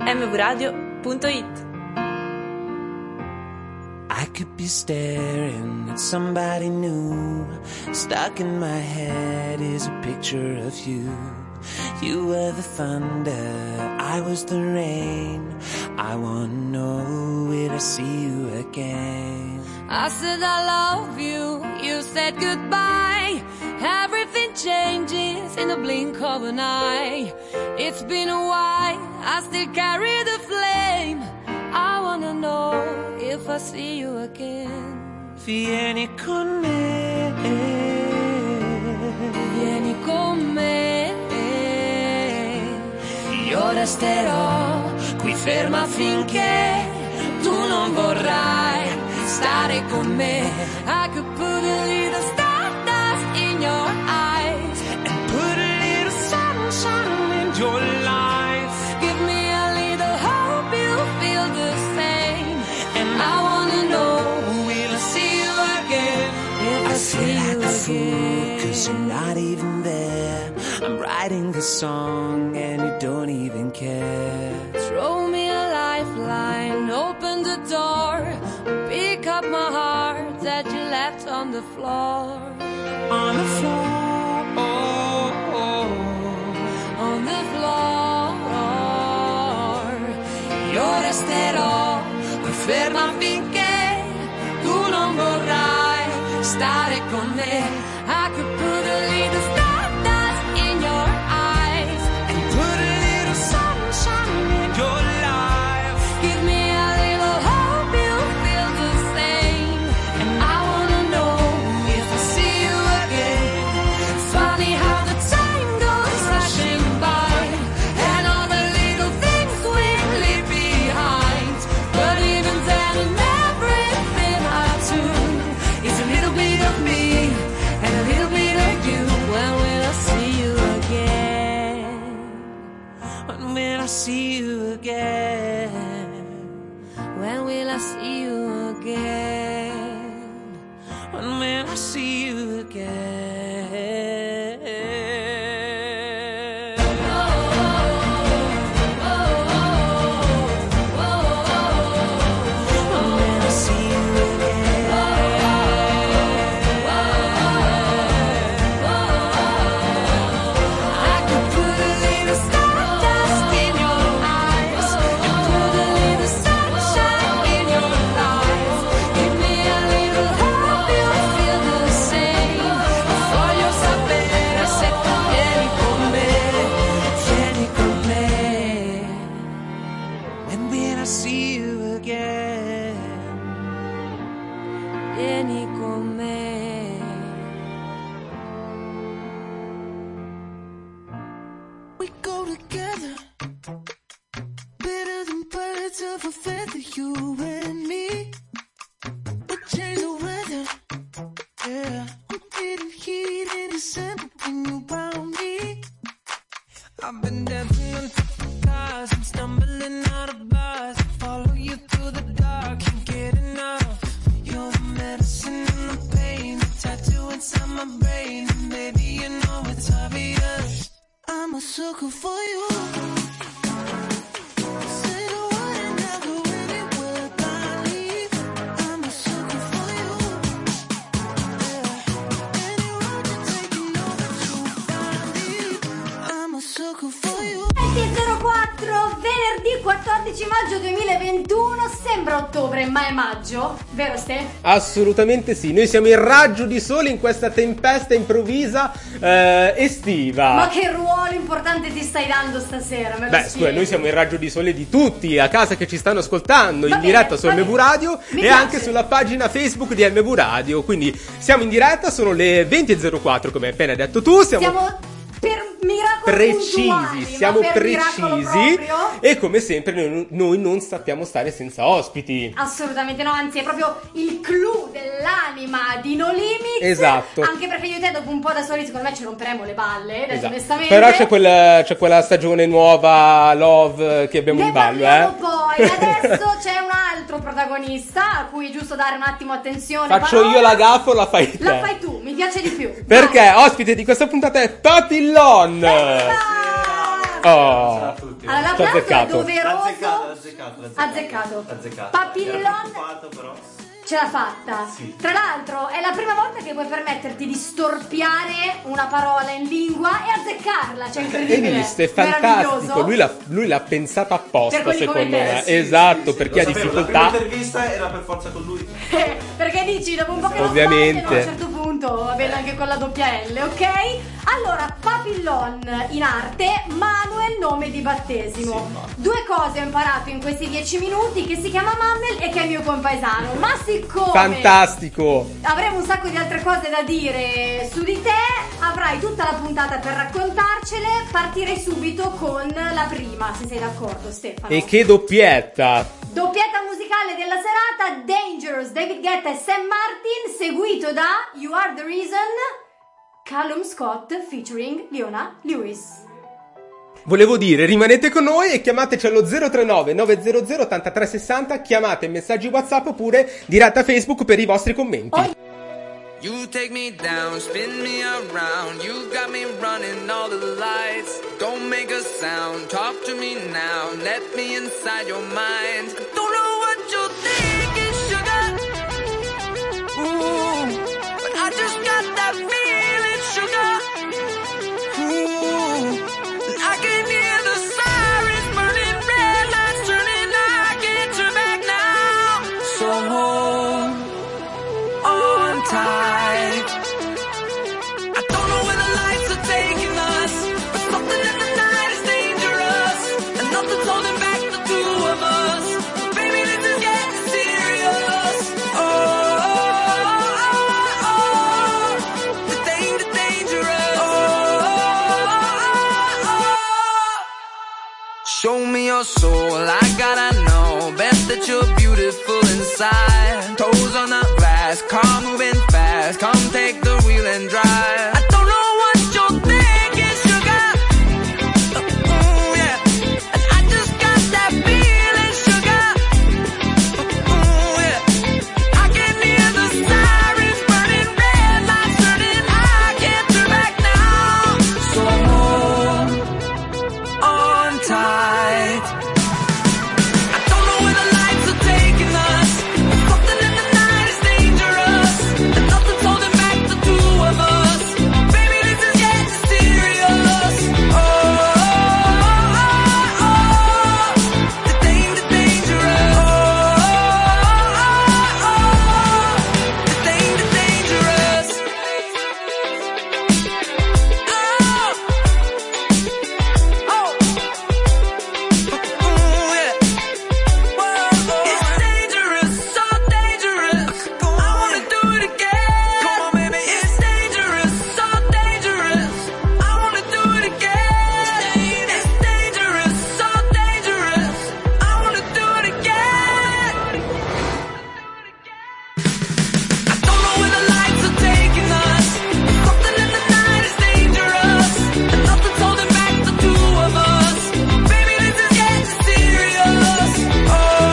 mvradio.it. I could be staring at somebody new. Stuck in my head is a picture of you. You were the thunder, I was the rain. I wanna know, will I see you again? I said I love you, you said goodbye. Everything changes in the blink of an eye. It's been a while, I still carry the flame. I wanna know if I see you again. Vieni con me, vieni con me. Io resterò qui ferma finché tu non vorrai stare con me. I could put a little stardust in your eyes and put a little sunshine in your life. Give me a little hope you feel the same. And I wanna know, will I see you again? If I see you again. 'Cause you're not even there. I'm writing this song and you don't even care. Throw me a lifeline, open the door, pick up my heart that you left on the floor. On the floor, on the floor. Io resterò qui ferma finché tu non vorrai stare con me. I could put a little stardust in your eyes and put a little sunshine in your life. Give me a little hope you feel the same. And I wanna know if I see you again. Funny how the time goes rushing by, and all the little things we leave behind. But even then, in everything I do is a little bit of me and a little bit of you. When will I see you again? When will I see you again? When will I see you again? When will I see you again? Vieni con me. We go together, better than birds of a feather, you and me. We change the weather, yeah. I'm getting heat in December when you found me. I've been dancing on top of cars and stumbling out of bars. Follow you through the dark, can't get enough. You're the medicine and the pain, the tattoo inside my brain. And baby, you know it's obvious, I'm a sucker for you. Say the word and I'll go anywhere I leave. I'm a sucker for you. Yeah. Any road you take, you know that you'll find it. I'm a sucker for you. 20.04, venerdì 14 maggio 2021. Sembra ottobre ma è maggio, vero Ste? Assolutamente sì, noi siamo in raggio di sole in questa tempesta improvvisa estiva. Ma che ruolo importante ti stai dando stasera? Me lo Beh, spieghi? scusa, noi siamo in raggio di sole di tutti a casa che ci stanno ascoltando Va in bene, diretta su va MV bene. Radio Mi e piace. anche sulla pagina Facebook di MV Radio. Quindi siamo in diretta, sono le 20.04 come hai appena detto tu. Siamo per miracolo precisi, puntuali, siamo ma per miracolo precisi proprio? e come sempre noi non sappiamo stare senza ospiti. Assolutamente no, anzi è proprio il clou dell'anima di No Limits. Esatto. Anche perché io e te dopo un po' da soli secondo me ci romperemo le balle, detto Esatto. onestamente. Però c'è quella stagione nuova Love che abbiamo Ne in ballo, parliamo poi. Adesso c'è un altro protagonista a cui è giusto dare un attimo attenzione. Faccio parola. io la gaffa o la fai te? La fai tu, mi piace di più. Perché Vai. ospite di questa puntata è Papillon. Oh. Ciao a tutti. Allora, T'ho l'applauso è azzeccato. doveroso. Azzeccato. Papillon. Preoccupato, però. Ce l'ha fatta. Sì. Tra l'altro è la prima volta che puoi permetterti di storpiare una parola in lingua e azzeccarla, cioè Hai incredibile. visto? È fantastico. Meraviglioso. Lui l'ha pensata apposta, Per quelli come secondo te. me. Sì, Esatto, Sì, per chi lo ha sapevo, difficoltà. La prima intervista era per forza con lui. Perché dici dopo un po' che lo Ovviamente. fai, a un certo punto va bene anche con la doppia L, ok? Allora, Papillon in arte, Manuel nome di battesimo. Due cose ho imparato in questi 10 minuti: che si chiama Manuel e che è mio compaesano. Ma siccome Fantastico. avremo un sacco di altre cose da dire su di te, avrai tutta la puntata per raccontarcele. Partirei subito con la prima, se sei d'accordo, Stefano. E che doppietta. Doppietta musicale della serata: Dangerous, David Guetta e Sam Martin, seguito da You Are The Reason, Callum Scott featuring Leona Lewis. Volevo dire, rimanete con noi e chiamateci allo 039 900 8360, chiamate messaggi WhatsApp oppure diretta Facebook per i vostri commenti. You take me down, spin me around. You got me running all the lights. Don't make a sound, talk to me now. Let me inside your mind. Don't know what you're thinking, sugar. Ooh, but I just got that feeling, sugar. Ooh, and I can hear the sirens burning, red lights turning. I can't turn back now. So hold on tight. I don't know where the lights are taking us, but something in the night is dangerous, and nothing's holding back the two of us. Baby, this is getting serious. Oh, the dangerous. Show me your soul, I gotta know. Bet that you're beautiful inside. Toes on the glass, car moving fast. Come take the wheel and drive. I don't know what you're thinking, sugar. Ooh, yeah. And I just got that feeling, sugar. Ooh, yeah. I can hear the sirens burning, red lights turning. I can't turn back now. So hold on tight. I don't know where the lights are taking us. Something in the night is dangerous, and nothing's holding back the two of us. Baby, this is getting serious. Oh, the dangerous. Oh, the dangerous. Ooh, yeah. It's dangerous, so dangerous. I wanna do it again. Come on, baby. It's dangerous, so dangerous. I wanna do it again. It's dangerous, so dangerous. I wanna do it again. I don't know where the lights are taking us. Something in the night is dangerous, and nothing's holding back the two of us. Baby, this is getting serious. Oh,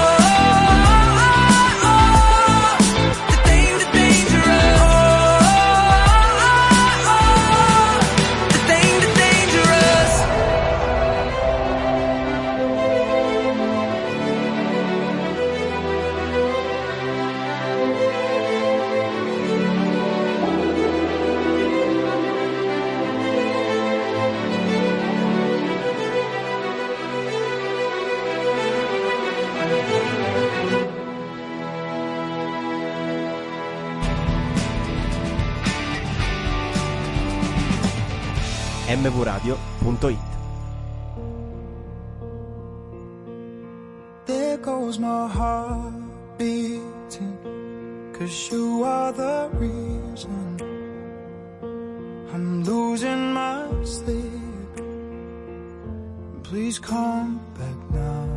the dangerous. The dangerous. mvradio.it. There goes my heart beating, 'cause you are the reason I'm losing my sleep. Please come back now.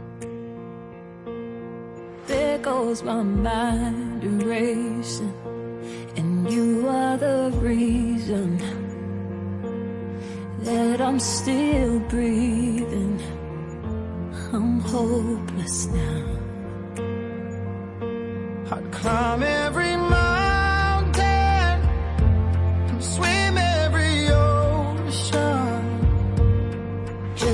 There goes my mind erasing, and you are the reason that I'm still breathing. I'm hopeless now. I'd climb every mountain and swim every ocean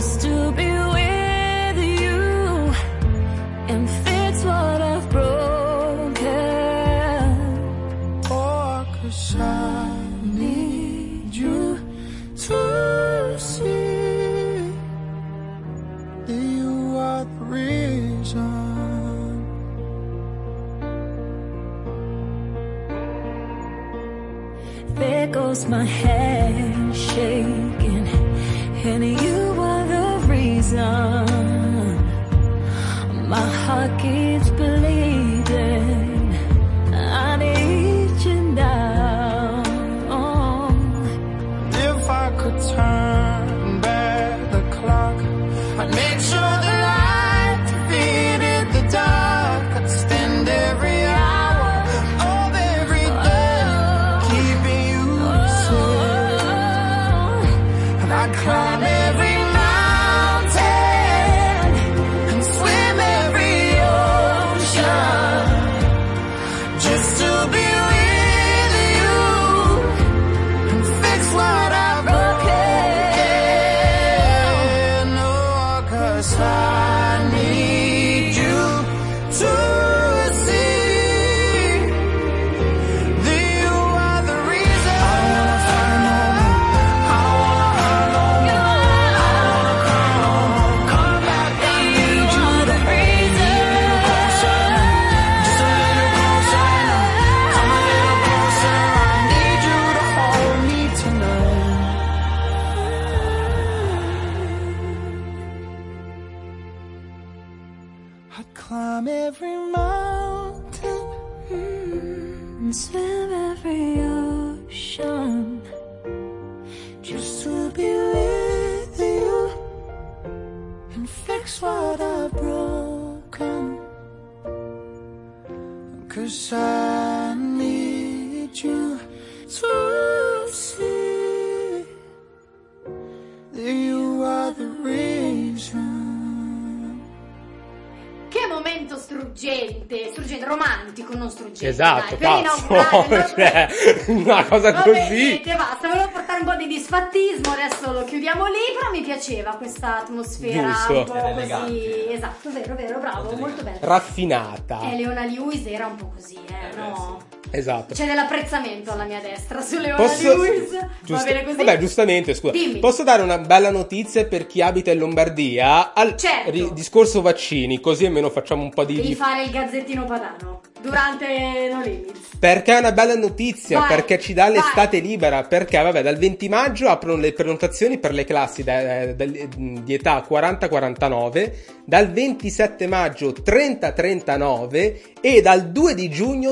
'cause I need you to see that you are the reason. There goes my head shaking, and you are the reason. My heart keeps bleeding. I need you now. If I could turn back the clock, I'd make sure the light defeated the dark. I'd spend every hour of every day keeping you safe, and I'd climb every mountain and swim every ocean just to be with you and fix what I've broken. Oh, 'cause I need you to see that you are the reason. I wanna find home, I wanna find home, I wanna come home, come back. I need you to hold me closer, just a little closer. Come a little closer. I need you to hold me tonight. I'd climb every mountain And swim every ocean. just to be with you and fix what I've broken. 'Cause I need you to see that you are the reason. Che momento struggente, romantico, non struggente. Esatto, dai, per cazzo, inaugurare, cioè, una cosa Vabbè, così. niente, basta, volevo portare un po' di disfattismo, adesso lo chiudiamo lì, però mi piaceva questa atmosfera Giusto. un po' Era così, elegante. esatto, vero, bravo, molto bello. Raffinata. Leona Lewis era un po' così, no? Esatto. C'è dell'apprezzamento alla mia destra su Leona Posso... Lewis, va Giusto. bene così? Vabbè, giustamente, scusa. Dimmi. Posso dare una bella notizia per chi abita in Lombardia? Certo. Discorso vaccini, così almeno facciamo un po' Devi fare il gazzettino padano durante No Limits. Perché è una bella notizia, Vai, perché ci dà l'estate vai. libera, perché vabbè dal 20 maggio aprono le prenotazioni per le classi di età 40-49, dal 27 maggio 30-39 e dal 2 di giugno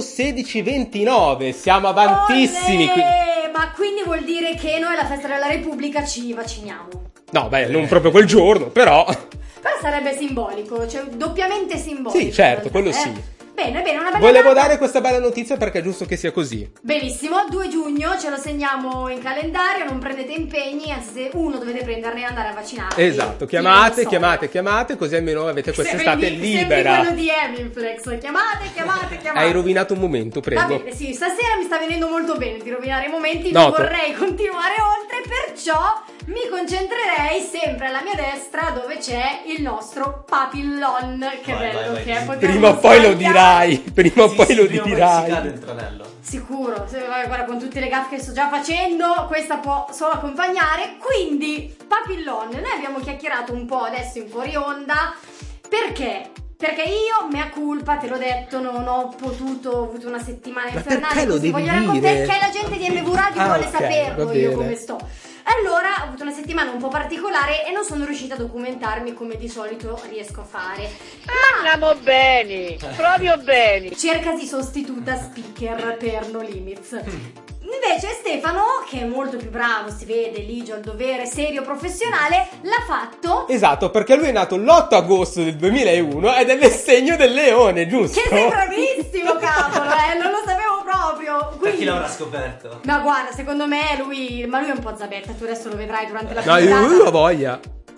16-29, siamo avantissimi. Olè! Ma quindi vuol dire che noi alla festa della Repubblica ci vacciniamo. No, beh, non proprio quel giorno, però... Però sarebbe simbolico, cioè doppiamente simbolico. Sì, certo, in quello realtà, sì. Bene, una bella Volevo data. dare questa bella notizia perché è giusto che sia così. Benissimo, 2 giugno ce lo segniamo in calendario, non prendete impegni, anzi se uno dovete prenderne e andare a vaccinarvi. Esatto, chiamate, così almeno avete quest'estate libera. Sembri quello di Emiflex, chiamate. Hai rovinato un momento, Va prego. bene, sì, stasera mi sta venendo molto bene di rovinare i momenti, Noto. non vorrei continuare oltre, perciò mi concentrerei sempre alla mia destra dove c'è il nostro Papillon. Che Vai, bello vai, che è. vai. poterlo Prima o poi lo sbagliare. dirai, prima o poi lo prima o poi si dirai. cade il tranello. Sicuro, guarda, con tutte le gaffe che sto già facendo, questa può solo accompagnare. Quindi, Papillon, noi abbiamo chiacchierato un po' adesso in fuori onda. Perché? Perché io, mea culpa, te l'ho detto, non ho potuto, ho avuto una settimana Ma infernale. perché lo così devi voglio raccontare, dire? perché la gente di MV Radio Ah, vuole ok, saperlo va io bene. come sto. Allora, ho avuto una settimana un po' particolare e non sono riuscita a documentarmi come di solito riesco a fare. Andiamo bene, proprio bene. Cercasi sostituta speaker per No Limits. Invece Stefano, che è molto più bravo, si vede, ligio al dovere, serio, professionale, l'ha fatto. Esatto, perché lui è nato l'8 agosto del 2001 ed è nel segno del leone, giusto? Che sei bravissimo, cavolo, non lo sapevo proprio. Per Quindi, chi l'avrà scoperto? ma guarda, secondo me lui è un po' zabetta, tu adesso lo vedrai durante la No, puntata. io ho voglia.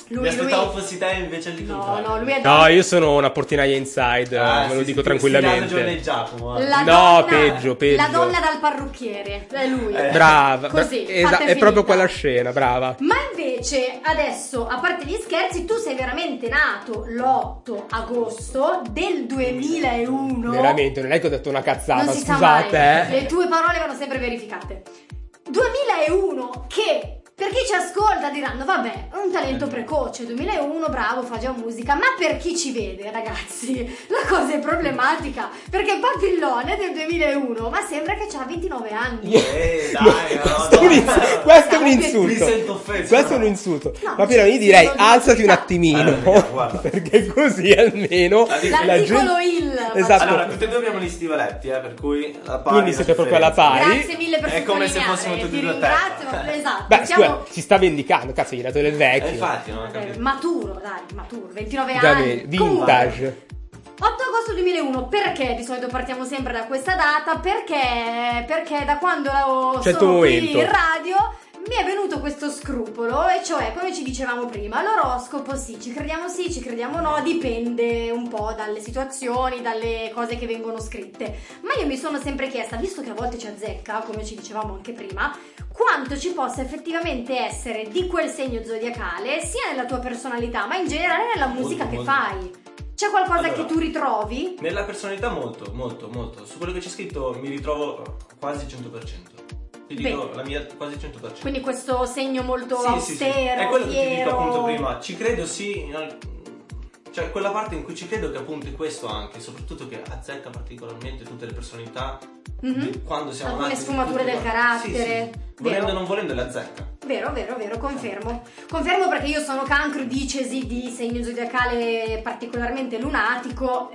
Mi aspettavo fossi te invece di No, lui è No, io sono una portinaia inside, me lo dico tranquillamente. Giacomo. la No, donna, peggio. La donna dal parrucchiere, è lui. Brava, Così, fatta e è finita. proprio quella scena, brava. Ma invece adesso, a parte gli scherzi, tu sei veramente nato l'8 agosto del 2001. Veramente, non è che ho detto una cazzata, Non si sa scusate, mai. Le tue parole vanno sempre verificate. 2001 che per chi ci ascolta diranno vabbè, un talento precoce, 2001, bravo, fa già musica, ma per chi ci vede, ragazzi, la cosa è problematica, perché Papillon è del 2001, ma sembra che ha 29 anni. Dai, Questo è un Mi insulto. sento offeso. Questo è un insulto. No, Ma però io direi alzati un attimino, guarda. perché così almeno la L'articolo gente... il. Esatto. Allora, tutti e due abbiamo gli stivaletti, per cui la pari. Quindi siete proprio alla pari. Grazie mille per È come se sottolineare, fossimo tutti ti due a ringrazio, terra. esatto. Beh, siamo scusa, si sta vendicando, cazzo, gli hai dato del vecchio. Infatti, non ho capito. maturo, 29 Va anni. bene, Comunque, vintage. 8 agosto 2001, perché di solito partiamo sempre da questa data? Perché da quando C'è il tuo sono qui momento. in radio mi è venuto questo scrupolo, e cioè, come ci dicevamo prima, l'oroscopo sì, ci crediamo no, dipende un po' dalle situazioni, dalle cose che vengono scritte. Ma io mi sono sempre chiesta, visto che a volte ci azzecca, come ci dicevamo anche prima, quanto ci possa effettivamente essere di quel segno zodiacale, sia nella tua personalità, ma in generale nella musica che molto. fai. C'è qualcosa Allora, che tu ritrovi? Nella personalità molto. Su quello che c'è scritto mi ritrovo quasi 100%. Ti dico Bene. la mia quasi 100%. Quindi questo segno molto Sì. austero, È quello che ti fiero. dico appunto prima. Ci credo sì. Cioè quella parte in cui ci credo che appunto è questo anche, soprattutto che azzecca particolarmente tutte le personalità di quando siamo Alcune nati, sfumature tutti del quanti. carattere. Sì. Volendo Vero. o non volendo le azzecca. Vero, confermo. Confermo perché io sono cancro, dicesi di segno zodiacale particolarmente lunatico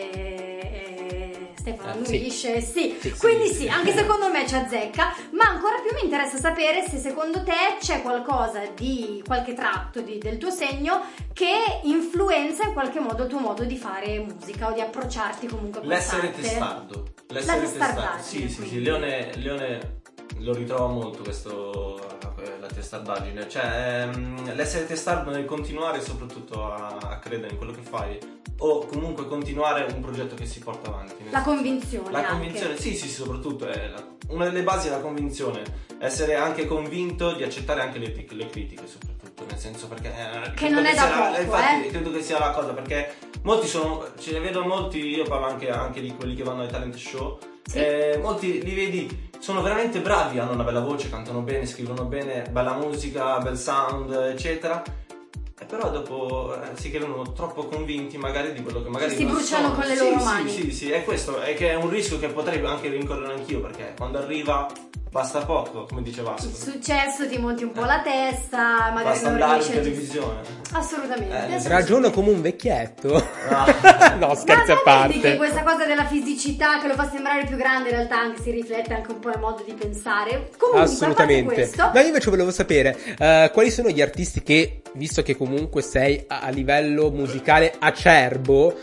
e Stefano annuisce, sì. Quindi sì, anche secondo me ci azzecca, ma ancora più mi interessa sapere se secondo te c'è qualcosa di qualche tratto del tuo segno che influenza in qualche modo il tuo modo di fare musica o di approcciarti comunque a L'essere quest'arte. testardo. La L'essere testardaggine, Sì, quindi. Leone lo ritrovo molto questo, la testardaggine, cioè l'essere testardo nel continuare soprattutto a credere in quello che fai o comunque continuare un progetto che si porta avanti. La convinzione La anche. convinzione, sì, soprattutto è una delle basi è la convinzione, essere anche convinto di accettare anche le critiche soprattutto, nel senso perché Che non è da poco, infatti credo che sia la cosa, perché molti ce ne vedo molti, io parlo anche di quelli che vanno ai talent show. Sì. Molti li vedi, sono veramente bravi, hanno una bella voce, cantano bene, scrivono bene, bella musica, bel sound, eccetera. E però dopo si credono troppo convinti magari di quello che magari Si non bruciano sono. con le loro mani. Sì, è questo, è che è un rischio che potrei anche rincorrere anch'io, perché quando arriva basta poco, come diceva Il Vasco. successo ti monti un po' la testa, magari Basta non andare in riesci a televisione. Assolutamente. Ragiono come un vecchietto. No. No, scherzi a Ma vedi che parte. questa cosa della fisicità che lo fa sembrare più grande in realtà anche si riflette anche un po' nel modo di pensare. Comunque, Assolutamente. a parte questo, Ma io invece volevo sapere quali sono gli artisti che, visto che comunque sei a livello musicale acerbo,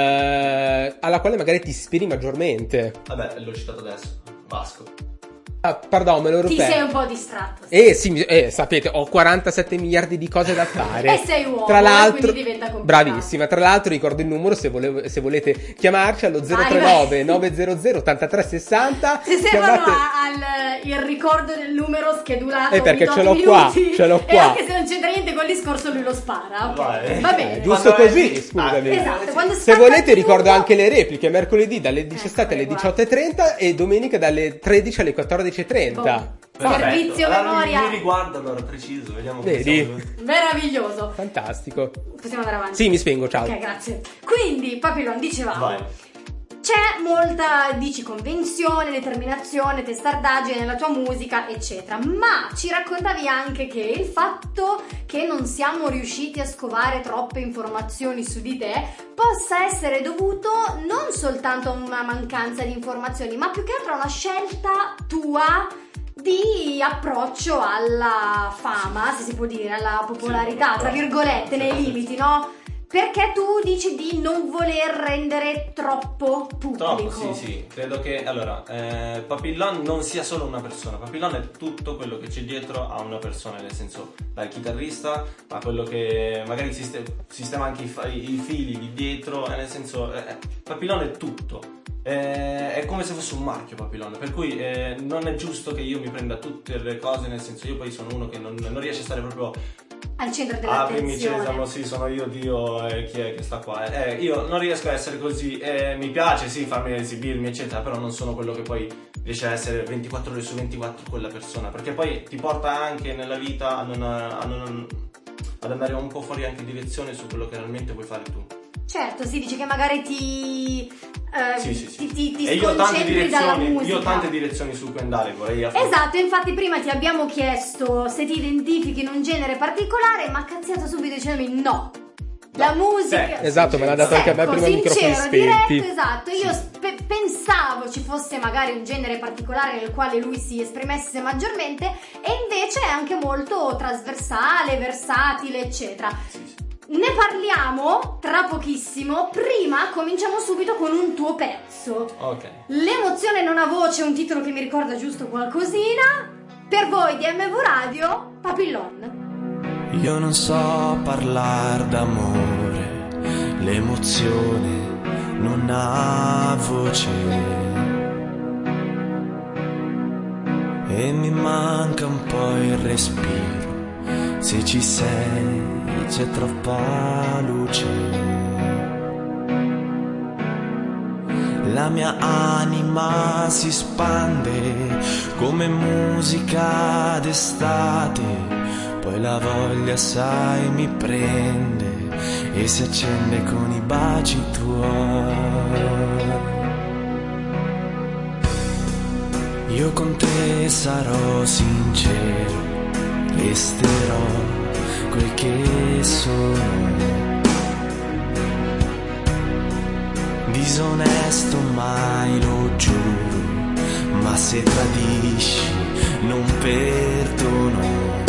alla quale magari ti ispiri maggiormente. Vabbè, l'ho citato adesso, Vasco. Ah, pardon, me lo ti ripeto. sei un po' distratto. Sì. Sì, sapete, ho 47 miliardi di cose da fare. E sei uomo, Tra l'altro, quindi diventa complicato. bravissima. Tra l'altro, ricordo il numero se volete chiamarci allo 039 900 8360. Se servono il ricordo del numero schedulato perché ogni ce 8 l'ho qua, minuti, ce l'ho e qua. anche se non c'entra niente con il discorso lui lo spara, ok? Vai. Va bene. Giusto Quando così, è- scusami. Esatto, quando Se stacca volete il ricordo minuto- anche le repliche, mercoledì dalle 17 alle guarda. 18.30 e domenica dalle 13 alle 14.30. Servizio Allora, memoria. mi riguarda allora preciso, vediamo come Vedi? siamo venuti. Meraviglioso. Fantastico. Possiamo andare avanti? Sì, mi spengo, ciao. Ok, grazie. Quindi, Papillon, dicevamo, Vai. c'è molta, dici, convinzione, determinazione, testardaggine nella tua musica, eccetera. Ma ci raccontavi anche che il fatto che non siamo riusciti a scovare troppe informazioni su di te possa essere dovuto non soltanto a una mancanza di informazioni, ma più che altro a una scelta tua di approccio alla fama, se si può dire, alla popolarità, tra virgolette, nei limiti, no? Perché tu dici di non voler rendere troppo pubblico. Troppo, sì, credo che allora Papillon non sia solo una persona. Papillon è tutto quello che c'è dietro a una persona, nel senso dal chitarrista a quello che magari sistema anche i fili di dietro, nel senso Papillon è tutto. È come se fosse un marchio Papillon, per cui non è giusto che io mi prenda tutte le cose, nel senso io poi sono uno che non riesce a stare proprio al centro dell'attenzione. Sesamo, sì, sono io Dio, chi è che sta qua? Io non riesco a essere così, mi piace sì farmi esibirmi eccetera, però non sono quello che poi riesce a essere 24 ore su 24 quella persona, perché poi ti porta anche nella vita ad andare un po' fuori anche direzione su quello che realmente vuoi fare tu. Certo, si dice che magari ti e io ho tante direzioni, io ho tante direzioni su cui andare, vorrei Esatto, infatti prima ti abbiamo chiesto se ti identifichi in un genere particolare, ma cazziato subito dicendomi no. La musica esatto, me l'ha dato anche a me prima i microfoni spenti. Diretto, esatto. Io pensavo ci fosse magari un genere particolare nel quale lui si esprimesse maggiormente, e invece è anche molto trasversale, versatile, eccetera. Ne parliamo tra pochissimo. Prima cominciamo subito con un tuo pezzo. Ok. L'emozione non ha voce, un titolo che mi ricorda giusto qualcosina. Per voi di MV Radio, Papillon. Io non so parlare d'amore, l'emozione non ha voce e mi manca un po' il respiro. Se ci sei c'è troppa luce. La mia anima si spande come musica d'estate, poi la voglia sai mi prende e si accende con i baci tuoi. Io con te sarò sincero, resterò quel che sono, disonesto mai lo giuro, ma se tradisci non perdono.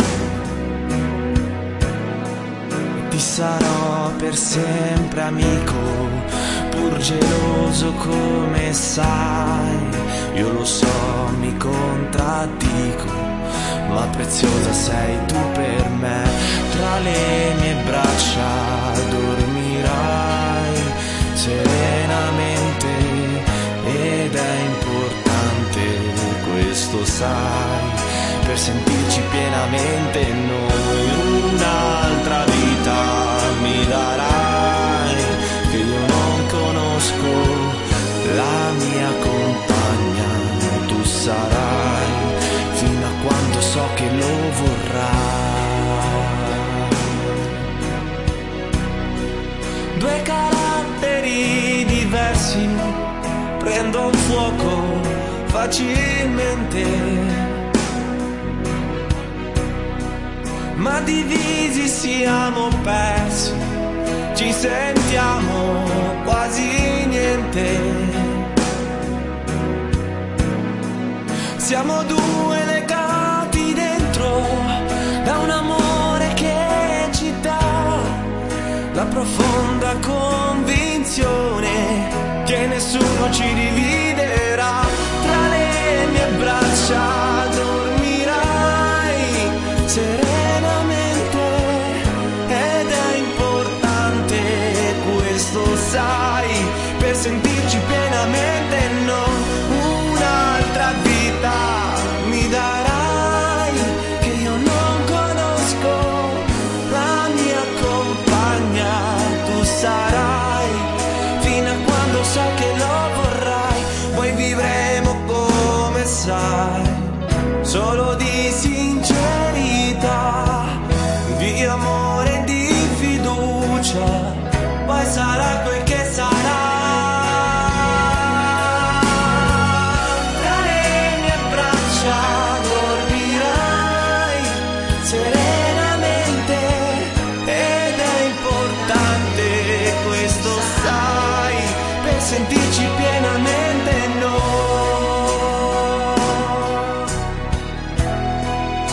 Ti sarò per sempre amico, pur geloso come sai. Io lo so, mi contraddico, ma preziosa sei tu per me. Tra le mie braccia dormirai serenamente ed è importante, questo sai, per sentirci pienamente noi. Un'altra vita mi darai che io non conosco, la mia compagna tu sarai fino a quando so che lo vorrai. Due caratteri diversi prendono fuoco facilmente, ma divisi siamo persi, ci sentiamo quasi niente. Siamo due legati dentro da un amore che ci dà la profonda convinzione che nessuno ci dividerà. Tra le mie braccia dormirai serenamente ed è importante, questo sai, per sentirci pienamente noi. Un'altra vita mi darai che io non conosco, la mia compagna tu sarai fino a quando so che lo vorrai. Poi vivremo come sai, solo di sincerità, di amore e di fiducia, poi sarà quel che sarà. Sentirci pienamente noi,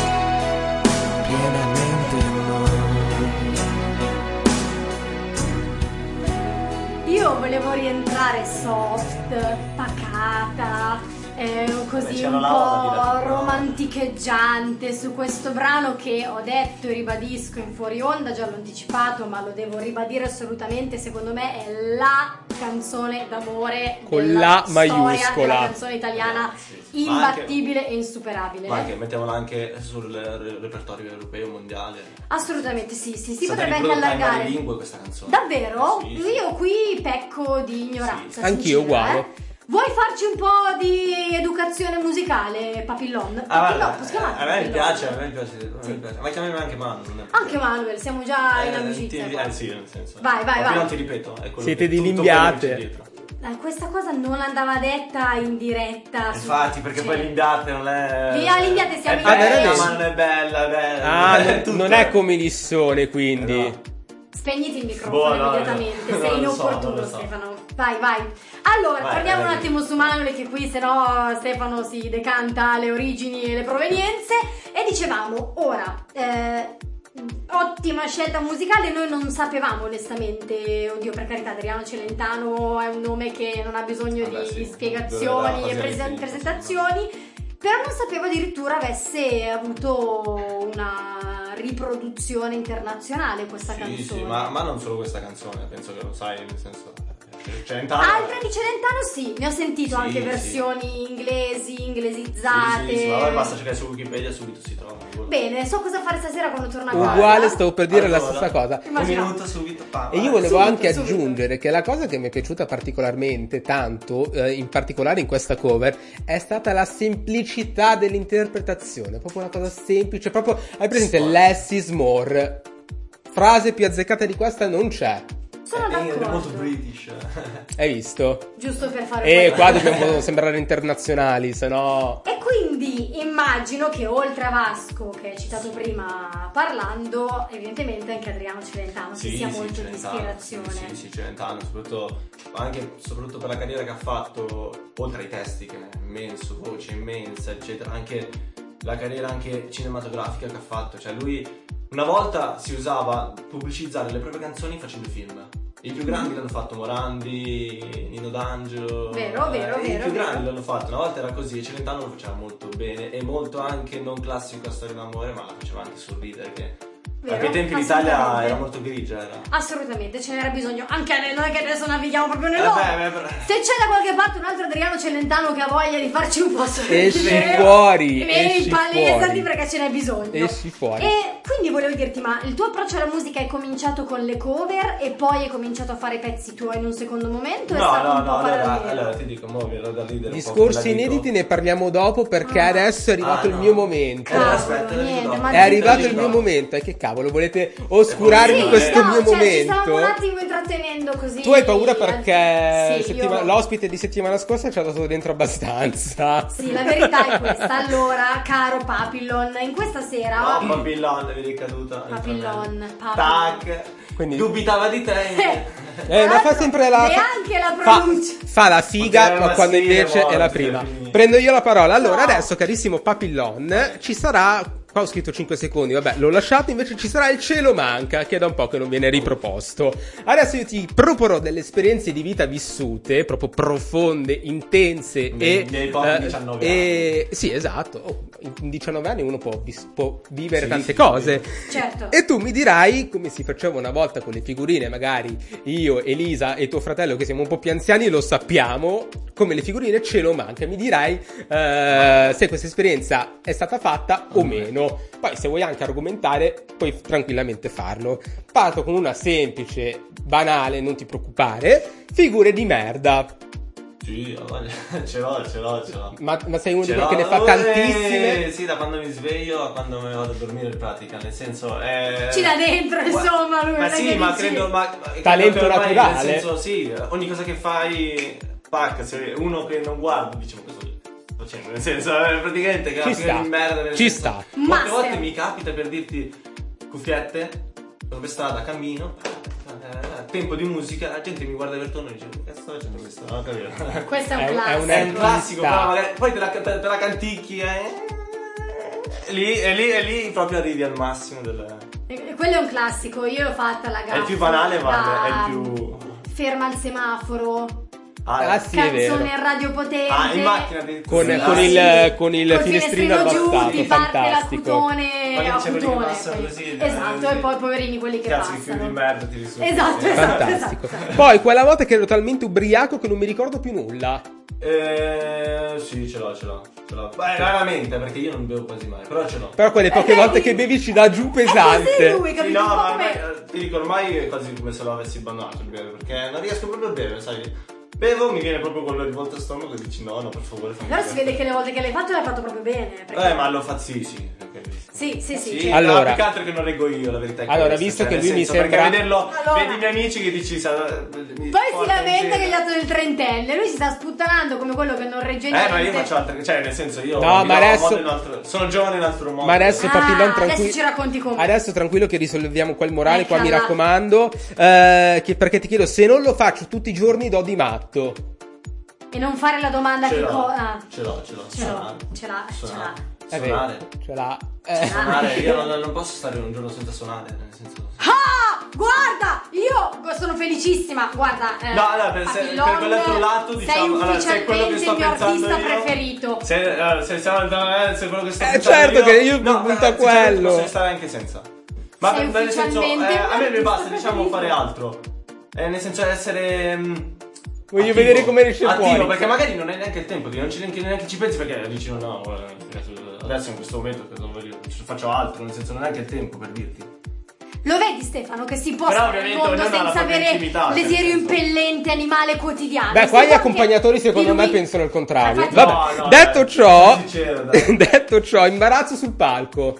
pienamente noi. soft, pacata, così c'era un la Oda di po' là. romanticheggiante su questo brano che ho detto e ribadisco in fuori onda, già l'ho anticipato ma lo devo ribadire assolutamente, secondo me è la canzone d'amore Con della la storia maiuscola. della canzone italiana, Sì. imbattibile e insuperabile. Ma anche mettiamola anche sul repertorio europeo mondiale. Assolutamente sì, si È stata potrebbe anche riprodotta in varie allargare. lingue questa canzone. Davvero? Sì, sì. Io qui pecco di ignoranza. Sì. Anch'io, sincera, uguale. Vuoi farci un po' di educazione musicale, Papillon? Papillon, posso chiamarti a me Papillon? piace, Sì. Ma chiamiamo anche Manu. non è Anche Manuel, siamo già in amicizia. qua. sì, nel senso. Vai, vai, Ma vai. non ti ripeto, è quello Siete che- di tutto Limbiate. quello che c'è dietro. Questa cosa non andava detta in diretta. Infatti, perché Cioè, poi l'Imbiate non è. L'Imbiate siamo è in bella, veramente. ma non è bella, è bella. Ah, È tutto. non è come Lissone, quindi. No. Spegniti il microfono Boh, no, immediatamente, no, sei non lo so, inopportuno, non lo so. Stefano. Vai, vai. Allora, Vai, torniamo vai, un attimo su Manuel, che qui sennò Stefano si decanta le origini e le provenienze. E dicevamo, ora, ottima scelta musicale. Noi non sapevamo onestamente, oddio, per carità, Adriano Celentano è un nome che non ha bisogno Vabbè, di sì, spiegazioni doveva e fare finta, presentazioni. Però non sapevo addirittura avesse avuto una riproduzione internazionale questa canzone. Sì, ma non solo questa canzone, penso che lo sai, nel senso. Celentano. Altre di Celentano sì, ne ho sentito Sì, anche sì. versioni inglesi, Sì, inglesizzate. sì, ma poi basta cercare su Wikipedia e subito si trova. Bene, so cosa fare stasera quando torno a casa. Uguale, stavo per dire la Allora, stessa cosa. Un Immaginavo. minuto subito. E io volevo Subito, anche subito. aggiungere che la cosa che mi è piaciuta particolarmente tanto, in particolare in questa cover, è stata la semplicità dell'interpretazione. Proprio una cosa semplice, proprio hai presente Sì. less is more. Frase più azzeccata di questa non c'è. Sono È molto d'accordo. British. Hai visto? Giusto per fare E un po' qua di- dobbiamo sembrare internazionali, se no. E quindi immagino che oltre a Vasco, che hai citato prima parlando, evidentemente anche Adriano Celentano ci sia molto di Celentano, ispirazione. Sì, Celentano, soprattutto per la carriera che ha fatto, oltre ai testi che è immenso, voce immensa, eccetera, anche la carriera anche cinematografica che ha fatto. Cioè lui una volta si usava pubblicizzare le proprie canzoni facendo film. I più grandi l'hanno fatto Morandi, Nino D'Angelo. Vero, vero, I vero, più vero. grandi l'hanno fatto. Una volta era così e Celentano lo faceva molto bene e molto anche non classico a storia d'amore, ma la faceva anche sorridere che Vero, a quei tempi l'Italia assolutamente. era molto grigia. Era. Assolutamente, ce n'era bisogno. Anche noi che adesso navighiamo proprio nell'oro. Beh, Se c'è da qualche parte un altro Adriano Celentano che ha voglia di farci un po' sorridere, Esci fuori, vieni, esci palesati fuori. perché ce n'è bisogno. Esci fuori. E quindi volevo dirti, ma il tuo approccio alla musica è cominciato con le cover e poi hai cominciato a fare pezzi tuoi in un secondo momento? È stato un po' parallelo? allora ti dico, mo viene da ridere. Discorsi inediti ne parliamo dopo perché adesso è arrivato il mio momento. Cavolo, aspetta, niente, no. ma È arrivato sì, il mio momento. E che cavolo, volete oscurarmi Sì, questo no, mio cioè, ci stavamo momento? un attimo intrattenendo così. Tu hai paura perché Sì, io- l'ospite di settimana scorsa ci ha dato dentro abbastanza. Sì, la verità è questa. Allora, caro Papillon, in questa sera No, Papillon, vedi è caduta. Papillon, Tac. Quindi- Dubitava di te. Ma fa sempre la. Neanche la fa- pronuncia. Fa la figa, Poteva ma quando maschile, invece è la forte, prima. quindi. Prendo io la parola. Allora, No. adesso, carissimo Papillon, ci sarà. Qua ho scritto 5 secondi, vabbè, l'ho lasciato, invece ci sarà il cielo manca, che è da un po' che non viene riproposto. Adesso io ti proporrò delle esperienze di vita vissute, proprio profonde, intense Nei pochi 19 e sì, esatto. Oh, in 19 anni uno può vivere Sì, tante sì, cose. Certo. E tu mi dirai, come si faceva una volta con le figurine, magari io, Elisa e tuo fratello che siamo un po' più anziani lo sappiamo, come le figurine ce lo manca. Mi dirai se questa esperienza è stata fatta o meno. Poi se vuoi anche argomentare puoi tranquillamente farlo. Parto con una semplice, banale, non ti preoccupare, figure di merda. Sì, ho voglia. ce l'ho. Ma sei uno di Ce quelli l'ho. che ne fa tantissime. Sì, da quando mi sveglio a quando me ne vado a dormire in pratica, nel senso Ci da dentro, insomma, lui Ma non è sì, che ma dici- credo Talento credo che ormai, naturale. nel senso, sì, ogni cosa che fai pac, se uno che non guarda dice ma cosa sto facendo, nel senso, praticamente che Ci la figura sta. di merda nel Ci senso, sta. molte Master. volte mi capita per dirti cuffiette, sono per strada, cammino, tempo di musica, la gente mi guarda per torno e dice che sto facendo questo? Non ho capito. Questo è un È un- è classico. un È un classico, Sta. però magari- poi te la canticchi e lì proprio arrivi al massimo del... E quello è un classico, io l'ho fatta la È gaffa. il più banale, ma è da- il più... Ferma al semaforo. Ah, sì, è vero. Canzone radio potente. in macchina Con il finestrino abbassato, giù, ti parte fantastico. l'acutone Magari a c'è quelli che cutone. passano così, Esatto, e poi poverini quelli che cazzo di film di passano. merda ti risulta. Esatto, Fantastico. esatto. Poi quella volta che ero talmente ubriaco che non mi ricordo più nulla. Sì, ce l'ho. Beh, raramente, perché io non bevo quasi mai, però ce l'ho. Però quelle poche volte che bevi ci dà giù Così pesante. lui, Sì, capito? no, Un po' ma come- ti dico, ormai è quasi come se lo avessi bannato il bere, perché non riesco proprio a bere, sai. Bevo, mi viene proprio quello di volta a stomaco e dici no, per favore fammi Però si bere. vede che le volte che l'hai fatto proprio bene. perché- Ma lo fa sì. Sì, Sì, Allora- più che altro che non reggo io, la verità è Allora, questa, visto che nel lui mi senso, sembra- perché vederlo, Allora- vedi i miei amici che dici Poi si lamenta che gli ha dato il trentenne. Lui si sta sputtanando come quello che non regge niente. ma io faccio altre, cioè nel senso io No, vivo ma a adesso- modo in un altro- sono giovane in un altro modo. Ma adesso Papillon adesso tranquillo. ci racconti come. Adesso tranquillo che risolviamo quel morale qua, mi Eccola. raccomando. Perché ti chiedo, se non lo faccio tutti i giorni do di matto. E non fare la domanda ce che l'ho, cosa. ce l'ho. Ce l'ha. È Suonare. vero, ce l'ha. Suonare, io non posso stare un giorno senza suonare, nel senso. Ah! Guarda! Io sono felicissima. Guarda. No, per quell'altro lato, diciamo, sei allora, se quello che ufficialmente sto il mio pensando artista io, preferito. se quello che sto pensando certo che io no, punto a sinceramente quello. posso stare anche senza. Ma Sei nel senso, ufficialmente a me il mio basta, artista diciamo, preferito. fare altro. Nel senso essere Voglio attivo, vedere come esce attivo, fuori. perché magari non hai neanche il tempo, non neanche ci pensi perché dici no, guarda, adesso in questo momento faccio altro, nel senso non hai neanche il tempo per dirti. Lo vedi Stefano che si può Però stare nel ovviamente mondo ognuno ha la senza propria avere intimità, nel desiderio senso. impellente animale quotidiano? Beh, Si qua gli può accompagnatori anche secondo di me lui- pensano il contrario. Infatti- Vabbè, No, detto ciò, non sincero, dai. detto ciò, imbarazzo sul palco.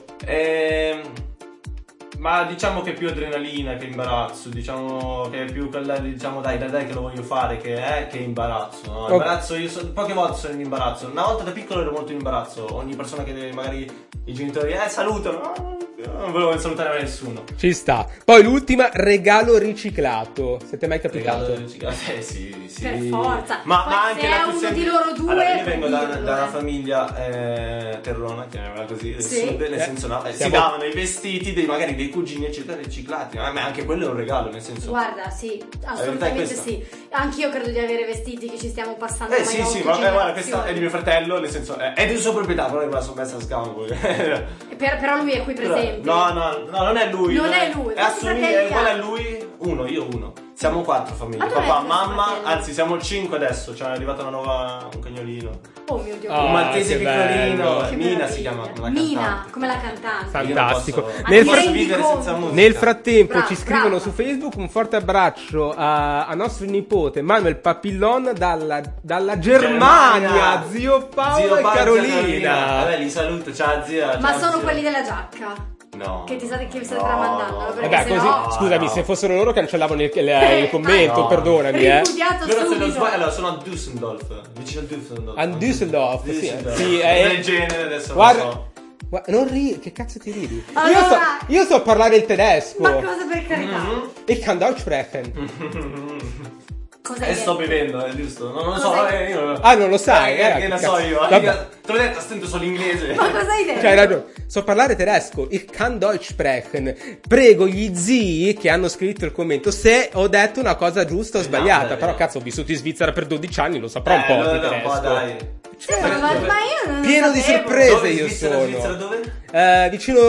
Ma diciamo che è più adrenalina che imbarazzo, diciamo che è più quella, diciamo dai che lo voglio fare, che imbarazzo, no? Imbarazzo, poche volte sono in imbarazzo, una volta da piccolo ero molto in imbarazzo, ogni persona che magari i genitori salutano, non volevo salutare mai nessuno. Ci sta. Poi l'ultima, regalo riciclato. Siete mai capitato? Sì. Per forza. Ma Poi anche se la è più uno semplice- di loro due, Allora, io vengo puoi da dirlo, una famiglia terrona, chiamiamola così, del Sì. sud, nel senso no, si Siamo- davano i vestiti magari dei cugini eccetera riciclati, ma anche quello è un regalo, nel senso. Guarda, sì, verità è assolutamente questa. sì. Anch'io credo di avere vestiti che ci stiamo passando. ormai Sì, a sì, otto ma guarda, generazioni. questa è di mio fratello, nel senso è di sua proprietà, però me la sono messa a scampo. Però lui è qui presente. No, non è lui. Non è lui, È questi assomiglia, fratelli quella è hanno. lui, io uno. Siamo 4 famiglie, Ma dov'è papà, questo mamma, fratello? anzi siamo 5 adesso, cioè è arrivata un cagnolino. Oh mio Dio. Ah, Un maltese che piccolino, bello. Che Mina meraviglia. si chiama come la Mina, cantante. come la cantante. Fantastico. Io non posso, Nel non posso fra- vivere senza musica. Nel frattempo Brava, ci scrivono brava. su Facebook un forte abbraccio a nostro nipote Manuel Papillon dalla Germania, zio Paolo e Carolina. Vabbè, li saluto, ciao zia. Ma ciao, sono zia. quelli della giacca. No. Che state No, tramandando. no. Perché Vabbè, se così, no- scusami, no. se fossero loro cancellavano il commento, no. perdonami, Ripudiato Loro se non subito. sbaglio, allora sono a Düsseldorf, vicino a Düsseldorf. A Düsseldorf, sì, Düsseldorf. sì, Del genere adesso Guarda, non so. non ridi, che cazzo ti ridi? Allora- Io so parlare il tedesco. Ma cosa per carità? Ich kann Deutsch sprechen. Cosa hai Sto detto? bevendo, è giusto? Non lo so, Cosa- io. Ah, non lo sai, che ne so cazzo. io. Vabbè. Te l'ho detto, stento solo inglese. Ma cosa hai detto? C'hai ragione, so parlare tedesco. Ich kann Deutsch sprechen. Prego gli zii che hanno scritto il commento se ho detto una cosa giusta o sbagliata. è Però vero. cazzo, ho vissuto in Svizzera per 12 anni, lo saprò un po' di un tedesco. po', dai. Sì, ma io non Pieno lo di sapevo. sorprese Dove io Svizzera, sono. Svizzera dove?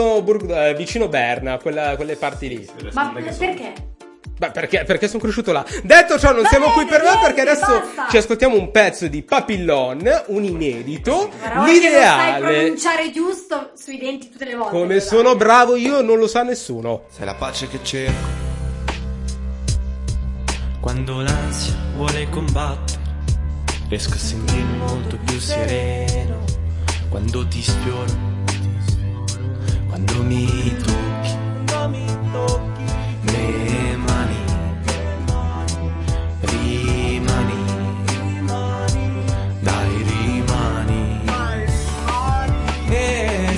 Vicino Berna, quelle parti lì. Ma perché? Beh, perché sono cresciuto là. Detto ciò, non Va siamo qui bene, per me perché niente, adesso basta. ci ascoltiamo un pezzo di Papillon, un inedito, Però è che lo sai l'ideale. pronunciare giusto sui denti tutte le volte. Come però. sono bravo io non lo sa nessuno. Sei la pace che cerco quando l'ansia vuole combattere. Riesco a sentirmi molto più sereno quando ti sfioro, quando mi tocchi, le mani, rimani, dai rimani. E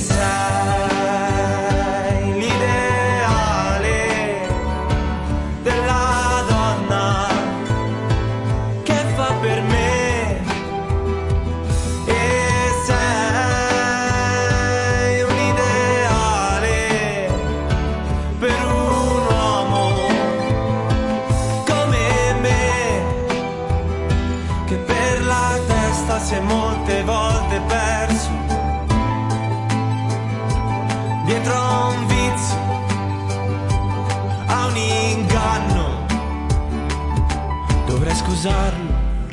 sai l'ideale della donna che fa per me. E sei un ideale scusarlo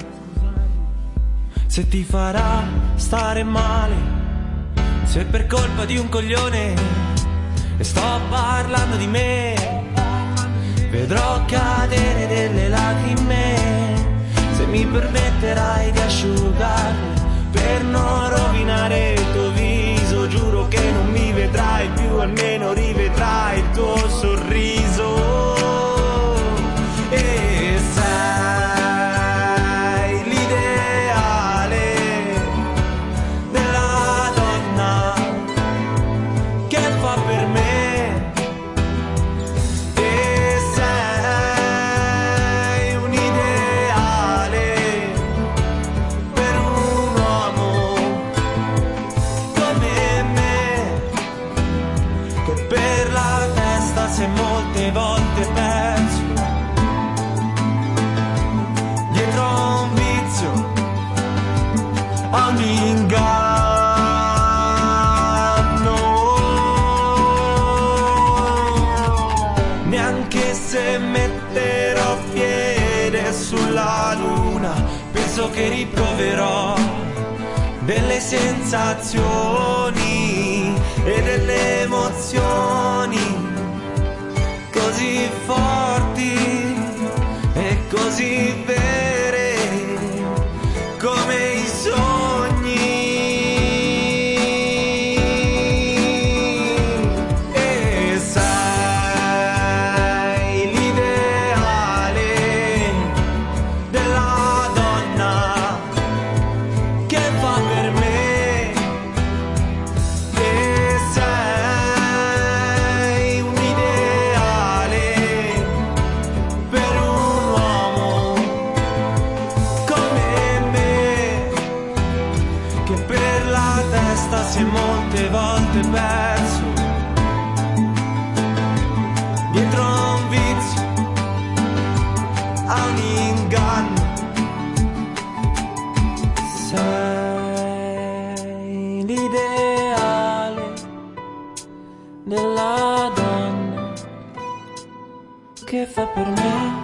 se ti farà stare male, se è per colpa di un coglione e sto parlando di me. Vedrò cadere delle lacrime, se mi permetterai di asciugarle per non rovinare il tuo viso. Giuro che non mi vedrai più, almeno rivedrai il tuo sorriso. E sei l'ideale della donna che fa per me. E sei un ideale per un uomo come me, che per la testa si è molte volte perso dietro a un vizio, a un inganno. Neanche se metterò piede sulla luna penso che riproverò delle sensazioni e delle emozioni così forti e così vere come i sogni. E sei l'ideale della donna che fa per me. E sei un ideale per un uomo come me, che per la testa si è molte volte perso dietro a un vizio, a un inganno. Sei l'ideale della donna che fa per me.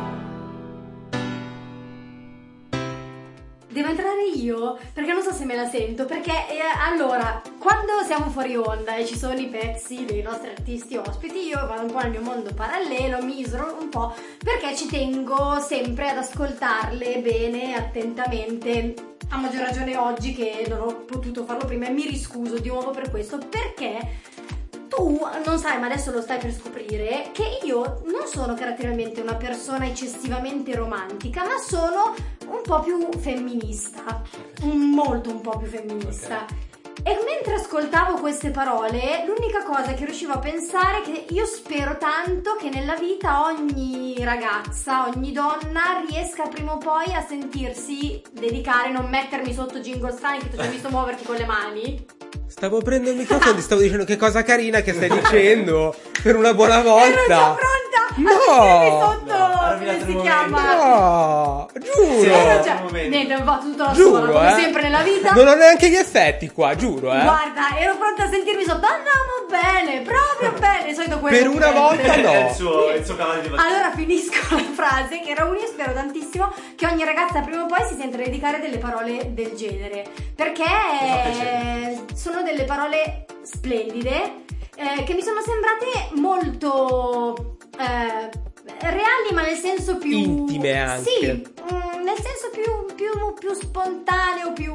Devo entrare io? Perché non so se me la sento. Perché allora, quando siamo fuori onda e ci sono i pezzi dei nostri artisti ospiti, io vado un po' nel mio mondo parallelo, mi isolo un po', perché ci tengo sempre ad ascoltarle bene, attentamente. A maggior ragione oggi che non ho potuto farlo prima e mi riscuso di nuovo per questo, perché tu non sai, ma adesso lo stai per scoprire, che io non sono caratterialmente una persona eccessivamente romantica, ma sono un po' più femminista, molto un po' più femminista. E mentre ascoltavo queste parole, l'unica cosa che riuscivo a pensare è che io spero tanto che nella vita ogni ragazza, ogni donna riesca prima o poi a sentirsi dedicare, non mettermi sotto jingle strani che ti ho già visto muoverti con le mani. Stavo prendendo il microfono e ti stavo dicendo che cosa carina che stai dicendo per una buona volta. Ero già pronta a mettermi sotto, come si chiama? No, giuro. Ero già, niente, ho fatto tutto da Giuro, sola, come sempre nella vita. Non ho neanche gli effetti qua, giuro, Guarda, ero pronta a sentirmi sotto. Andiamo bene, proprio bene. Di solito quello Per una volta no. È il suo cavallo di battaglia. Allora finisco la frase, che Raul, io spero tantissimo che ogni ragazza prima o poi si senta dedicare delle parole del genere, perché sono delle parole splendide, che mi sono sembrate molto reali, ma nel senso più intime anche. Sì, nel senso più spontaneo, più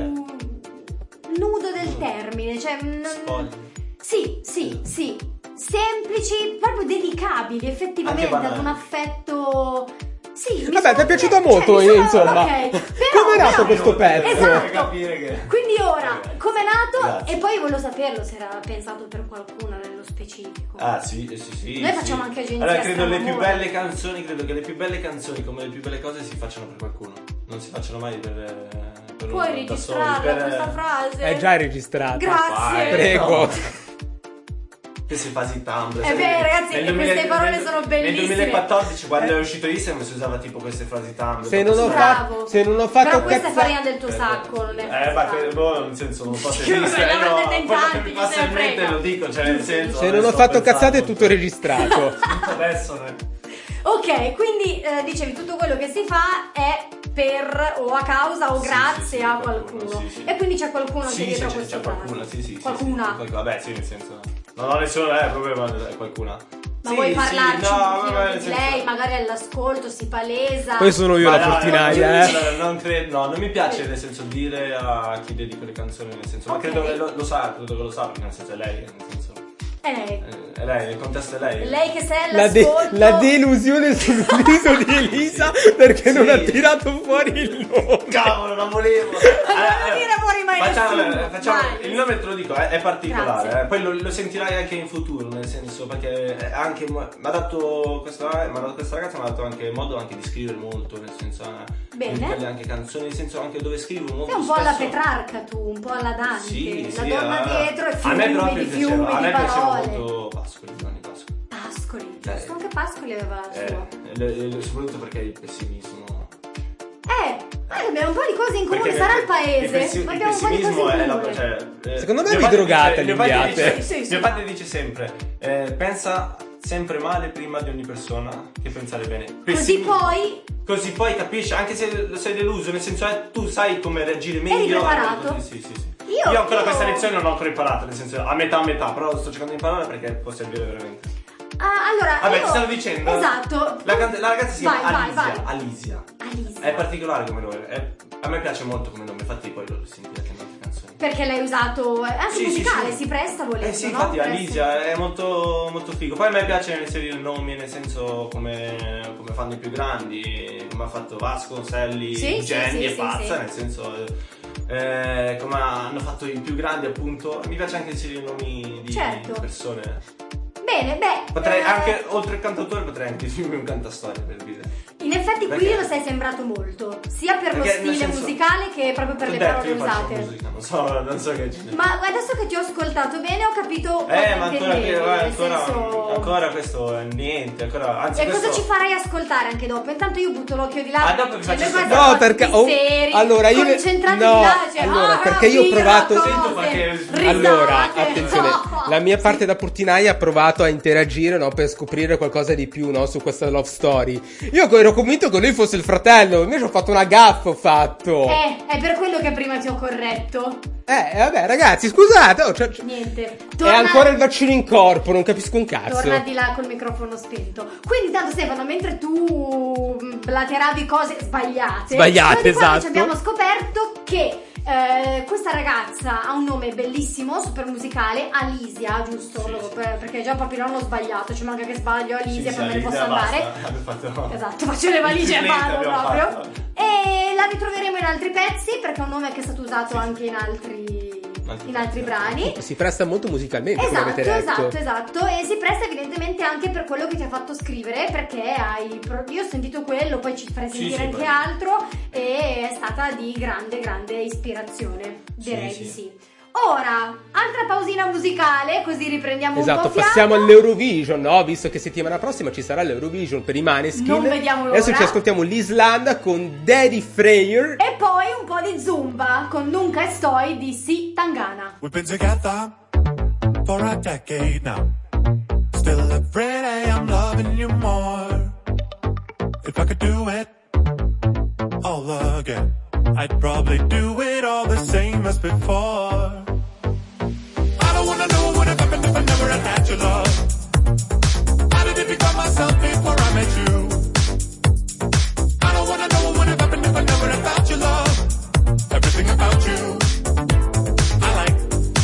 nudo del termine, cioè sì, semplici, proprio dedicabili effettivamente ad un affetto. Sì, vabbè, ti è piaciuto molto, insomma. Okay. Come è nato questo pezzo? Esatto. Quindi ora, come è nato? Grazie. E poi voglio saperlo se era pensato per qualcuno nello specifico. Ah, sì. Noi facciamo anche agenzia. Allora, credo che le più belle canzoni, come le più belle cose, si facciano per qualcuno. Non si facciano mai per Puoi registrarla questa frase? È già registrata. Grazie. Prego. Queste fasi Tumblr. Ragazzi, queste parole sono bellissime. Nel 2014, quando è uscito Instagram, si usava tipo queste frasi Tumblr. Se non ho fatto però questa è farina del tuo sacco, non è nel senso, non so se esiste. Quello che mi passa in mente lo dico, cioè nel senso. Se non ho fatto cazzate è tutto registrato. Adesso Ok, quindi dicevi tutto quello che si fa è per o a causa o grazie a qualcuno. Sì. E quindi c'è qualcuno anche Sì, dietro a c'è questo qualcuno, caso. sì. Qualcuna. Vabbè, sì, nel senso. Non ho nessun problema, è qualcuna. Ma Sì, vuoi sì, parlarci no, un vabbè, pochino nel di senso- lei? Magari all'ascolto si palesa. Poi sono io Ma la no, portinaia, non credo, no, non mi piace nel senso dire a chi dedico le canzoni, nel senso, ma Ok. credo che lo sa, perché nel senso è lei, nel senso. È lei. È lei, il contesto è lei. Lei che sei La, all'ascolto. la delusione sul viso di Elisa perché non Sì. ha tirato fuori il nome. Cavolo, non volevo. Non dire fuori mai nessuno. Vai. Il nome te lo dico, è particolare. Grazie. Poi lo sentirai anche in futuro, nel senso, perché è anche mi ha dato questa ragazza, mi ha dato anche modo anche di scrivere molto, nel senso. Bene. Di fargli anche canzoni, nel senso anche dove scrivo molto. Sei un po' alla spesso- Petrarca tu, un po' alla Dante. Sì, la sì, donna dietro e a me fiumi proprio di fiumi piaceva, a di me piaceva parole. molto Pascoli, Giovanni Pascoli. Pascoli, giusto? Anche Pascoli aveva la sua. Soprattutto perché il pessimismo. Abbiamo un po' di cose in comune, Perché sarà il paese, ma abbiamo un po' di cose in comune. Secondo me vi drogate, li inviate. Sì. Mio padre dice sempre, pensa sempre male prima di ogni persona che pensare bene. Così poi capisci, anche se sei deluso, nel senso tu sai come reagire meglio. Eri preparato? Sì. Io ancora questa lezione non ho ancora imparato, nel senso a metà, però sto cercando di imparare perché può servire veramente. Allora, Vabbè, io... ti stavo dicendo. Esatto. La ragazza si chiama Vai. Alisia. Alisia. È particolare come nome. A me piace molto come nome, infatti poi lo sentirete in altre canzoni. Perché l'hai usato anche Sì, musicale, sì. si presta volendo, Sì, no? infatti Per Alisia è molto, molto figo. Poi a me piace inserire nomi, nel senso come fanno i più grandi, come ha fatto Vasconcelli, Sì, Gendi e sì, Pazza, sì. nel senso come hanno fatto i più grandi, appunto. Mi piace anche inserire nomi di Certo. persone. Bene, Potrei anche, oltre al cantautore, potrei anche dirmi un cantastorie per dire. in effetti qui Perché? lo sei sembrato molto, sia per lo Perché, nel stile senso, musicale che proprio per T'ho le detto, parole io faccio usate. musica, non so che c'è. Ma adesso che ti ho ascoltato bene ho capito cosa ma intendevi, nel senso... ancora questo è niente, anzi E questo... cosa ci farai ascoltare anche dopo? Intanto io butto l'occhio di là. dopo vi faccio noi ascoltare. facciamo No, perché tutti seri, allora io concentrati no, di là, cioè, allora perché io ho birra, provato cose, Sento qualche- risate. allora, attenzione, la mia parte Sì. da portinaia ha provato a interagire, no, per scoprire qualcosa di più, no, su questa love story. Io ero convinto che lui fosse il fratello, invece ho fatto una gaffa, ho fatto. È per quello che prima ti ho corretto. Vabbè, ragazzi, scusate, Niente. è ancora il vaccino in corpo, non capisco un cazzo. Torna di là col microfono spento. Quindi tanto Stefano, mentre tu blateravi cose sbagliate, noi di qua invece esatto. abbiamo scoperto che questa ragazza ha un nome bellissimo, super musicale, Alisia, giusto? Perché già proprio non ho sbagliato, ci manca che sbaglio, Alisia, per me ne posso andare. Esatto, faccio le valigie a mano proprio. E la ritroveremo in altri pezzi perché è un nome che è stato usato anche in altri brani. Si presta molto musicalmente, come avete detto. Esatto, e si presta evidentemente anche per quello che ti ha fatto scrivere, perché io ho sentito quello, poi ci farai sentire anche altro, e è stata di grande ispirazione, direi di sì. Ora, altra pausina musicale, così riprendiamo un po' Esatto, fiato. passiamo all'Eurovision, no? Visto che settimana prossima ci sarà l'Eurovision per i Maneskin. Non vediamo l'ora. Adesso ci ascoltiamo l'Islanda con Daddy Freyer. E poi un po' di Zumba con Nunca Estoy di Si Tangana. We've been together for a decade now. Still every day I'm loving you more. If I could do it all again, I'd probably do it all the same as before. I don't wanna know what would have happened if I never had had your love. How did it become myself before I met you? I don't wanna know what would have happened if I never had found your love. Everything about you I like.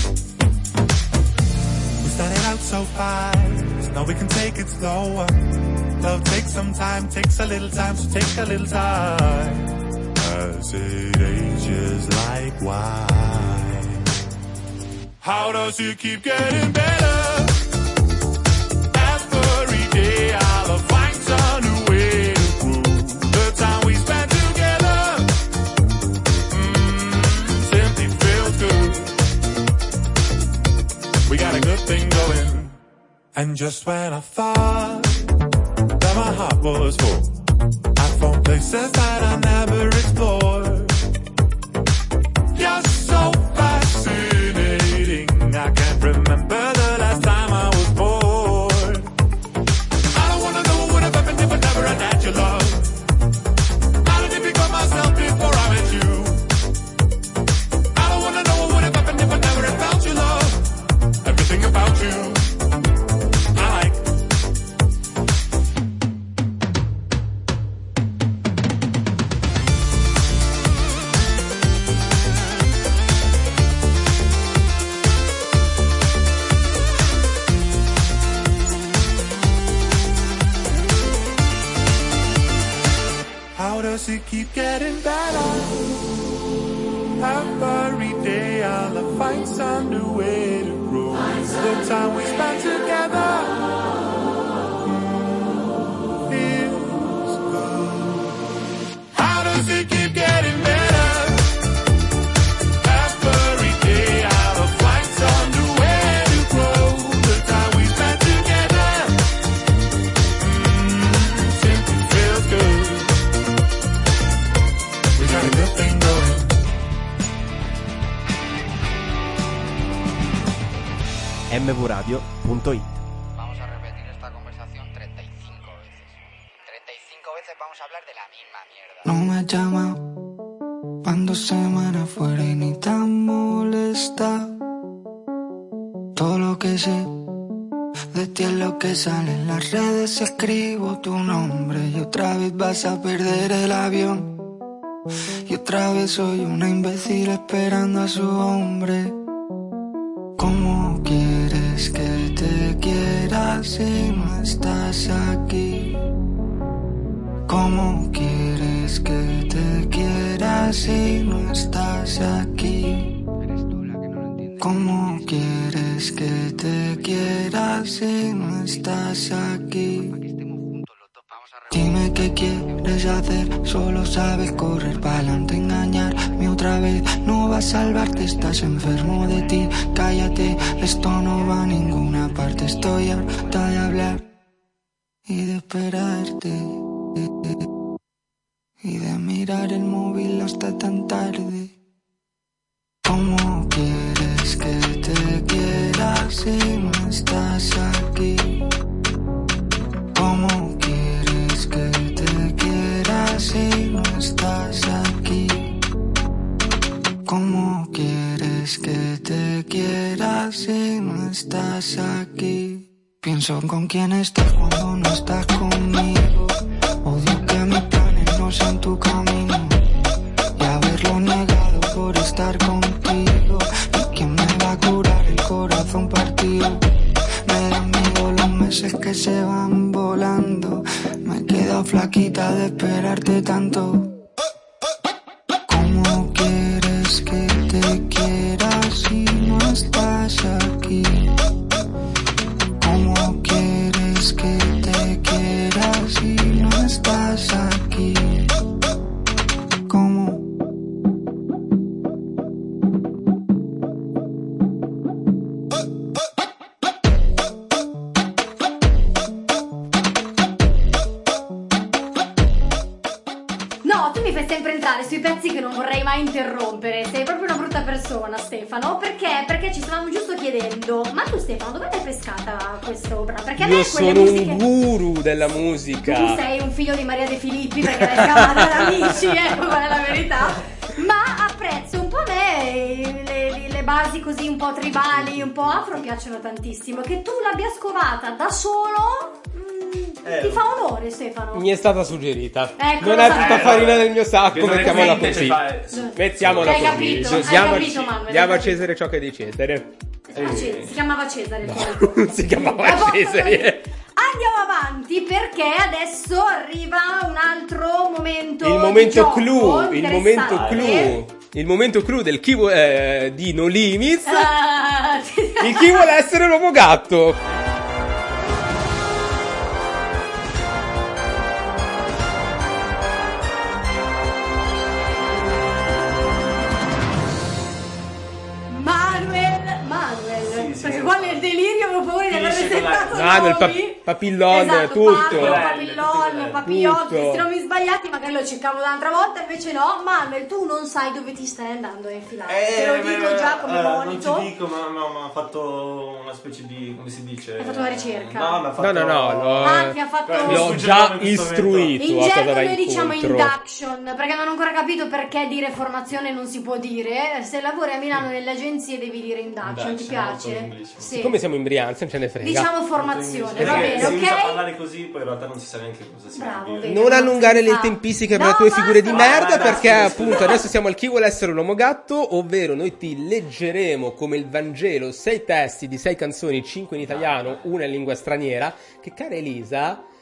We started out so fast, now we can take it slower. Love takes some time, takes a little time, so take a little time. As it ages like wine. How does it keep getting better? Every day I'll find some new way to prove the time we spent together. Simply feels good. We got a good thing going. And just when I thought that my heart was full, I found places that I never explored. You're so fascinating, I can't remember the last time I was bored. I don't wanna know what would have happened if I never it keep getting better? Every day all the fights underway to grow. The time we spent together feels good. How does it keep getting better? Every day all the fights underway to grow. The time we spent together simply feels good. We got a good thing going. mvradio.it. Vamos a repetir esta conversación 35 veces. 35 veces vamos a hablar de la misma mierda. No me llama cuando semana fuera y ni tan molesta. Todo lo que sé de ti es lo que sale en las redes. Escribo tu nombre y otra vez vas a perder el avión. Y otra vez soy una imbécil esperando a su hombre. ¿Cómo quieres que te quiera si no estás aquí? ¿Cómo quieres que te quiera si no estás aquí? ¿Cómo quieres que te quiera si no estás aquí? Dime qué quieres hacer, solo sabes correr pa'lante, engañarme otra vez. No va a salvarte, estás enfermo de ti. Cállate, esto no va a ninguna parte. Estoy harta de hablar y de esperarte y de mirar el móvil hasta tan tarde. ¿Cómo quieres que te quiera si no estás aquí? ¿Cómo quieres que te quiera si no estás aquí? ¿Cómo quieres que te quiera si no estás aquí? Pienso con quién estás cuando no estás conmigo. Odio que mis planes no sean tu camino y haberlo negado por estar contigo. ¿Y quién me va a curar el corazón partido? Me dan miedo los meses que se van volando. Me he quedado flaquita de esperarte tanto. ¿Cómo quieres que te quiera si no estás aquí? ¿Cómo quieres que te quiera si no estás aquí? ¿Cómo? No, tu mi fai sempre entrare sui pezzi che non vorrei mai interrompere. Sei proprio una brutta persona, Stefano. Perché? Perché ci stavamo giusto chiedendo: ma tu, Stefano, dove l'hai pescata questo brano? Perché a me Io quelle sono musiche... un guru della musica. Tu sei un figlio di Maria De Filippi perché l'hai scavata da amici, quella è la verità. Ma apprezzo un po' a me le basi così un po' tribali, un po' afro piacciono tantissimo. Che tu l'abbia scovata da solo ti fa onore, Stefano. Mi è stata suggerita. Ecco, Non lo è sapevo. tutta farina del mio sacco, Bisogna mettiamola invece così. Mettiamola Hai così. capito, hai Diamo, capito, Manuel. diamo a Cesare ciò che è di Cesare. Si chiamava Cesare poi. Si chiamava Cesare. Andiamo avanti perché adesso arriva un altro momento Il momento di gioco clou, interessante. il momento clou del chi di No Limits. Ah, Il chi vuole essere l'uomo gatto. Manuel, perché qua nel delirio avevo paura di aver Finisce con la- resettato Manuel, nomi. Papillon, Esatto, tutto. Papillon, Papillon, Tutto. se non mi sbagliati magari lo cercavo l'altra volta, invece no. Manuel, tu non sai dove ti stai andando a infilare. Te lo dico già come monito. Non ti dico, ma ha fatto una specie di, come si dice? Hai fatto una ricerca? No, ma ha fatto... Ah, ti ha fatto... L'ho già istruito In a cosa gergo va noi diciamo incontro. induction, perché non ho ancora capito perché dire formazione non si può dire. Se lavori a Milano nelle agenzie devi dire induction, ti piace? Sì. Siccome siamo in Brianza, non ce ne frega. Diciamo formazione, va Perché bene, si inizia a ok? parlare così, poi in realtà non si sa neanche cosa si Bravo, vuol dire. vedi. Non allungare le Ah. tempistiche per No, le tue figure di basta. merda, Vai, perché scusa. appunto adesso siamo al chi vuole essere l'uomo gatto, ovvero noi ti leggeremo come il Vangelo 6 testi di 6 canzoni, 5 in italiano, una in lingua straniera, che cara Elisa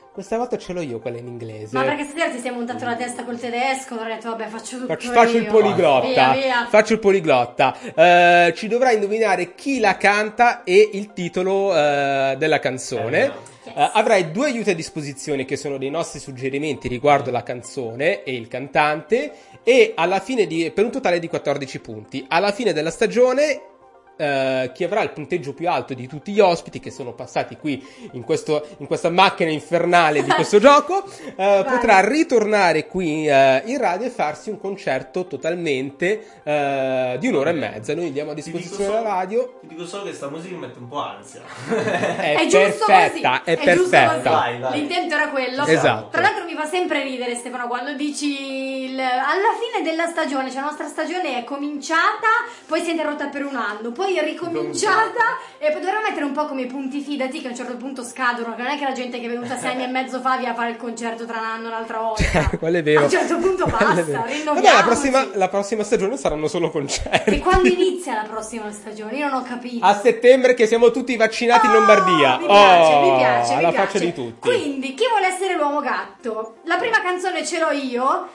Questa volta ce l'ho io quella in inglese. Ma perché stasera ti sei montato la testa col tedesco? Allora ho detto, vabbè, faccio tutto Faccio il io. poliglotta. Via. Faccio il poliglotta. Ci dovrà indovinare chi la canta e il titolo della canzone. Avrai 2 aiuti a disposizione che sono dei nostri suggerimenti riguardo la canzone e il cantante, e alla fine per un totale di 14 punti. Alla fine della stagione chi avrà il punteggio più alto di tutti gli ospiti che sono passati qui in questa macchina infernale di questo gioco potrà ritornare qui in radio e farsi un concerto totalmente di 1 ora e mezza. Noi diamo a disposizione la radio. Ti dico solo che sta musica mi mette un po' ansia. È giusto perfetta, così, è perfetta. Vai. L'intento era quello. Esatto. Tra l'altro mi fa sempre ridere, Stefano, quando dici alla fine della stagione, cioè la nostra stagione è cominciata, poi si è interrotta per un anno, poi è ricominciata e poi dovremmo mettere un po' come i punti fidati che a un certo punto scadono, che non è che la gente che è venuta 6 anni e mezzo fa via a fare il concerto tra un anno e l'altra volta. Quello è vero. A un certo punto Quello è basta, vero. rinnoviamoci. Vabbè, la prossima stagione saranno solo concerti. E quando inizia la prossima stagione? Io non ho capito. A settembre, che siamo tutti vaccinati in Lombardia. Mi piace. Alla faccia di tutti. Quindi, chi vuole essere l'uomo gatto? La prima canzone ce l'ho io.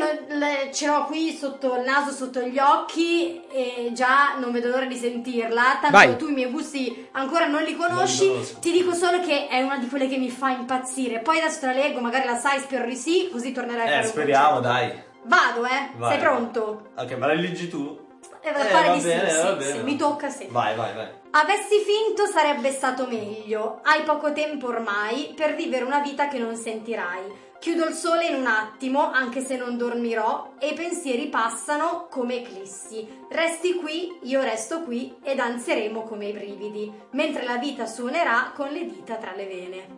Ce l'ho qui sotto il naso, sotto gli occhi, e già non vedo l'ora di sentirla. Tanto Vai. tu i miei gusti ancora non li conosci. Ti dico solo che è una di quelle che mi fa impazzire. Poi adesso te la leggo, magari la sai, spero di sì, così tornerai a fare un Speriamo, concerto. dai. Vado, Vai. Sei pronto? Ok, ma la leggi tu? Pare va di bene, sì, va sì, bene. sì, mi tocca sì. Vai. Avessi finto sarebbe stato meglio. Hai poco tempo ormai per vivere una vita che non sentirai. Chiudo il sole in un attimo, anche se non dormirò, e i pensieri passano come eclissi. Resti qui, io resto qui, e danzeremo come i brividi, mentre la vita suonerà con le dita tra le vene.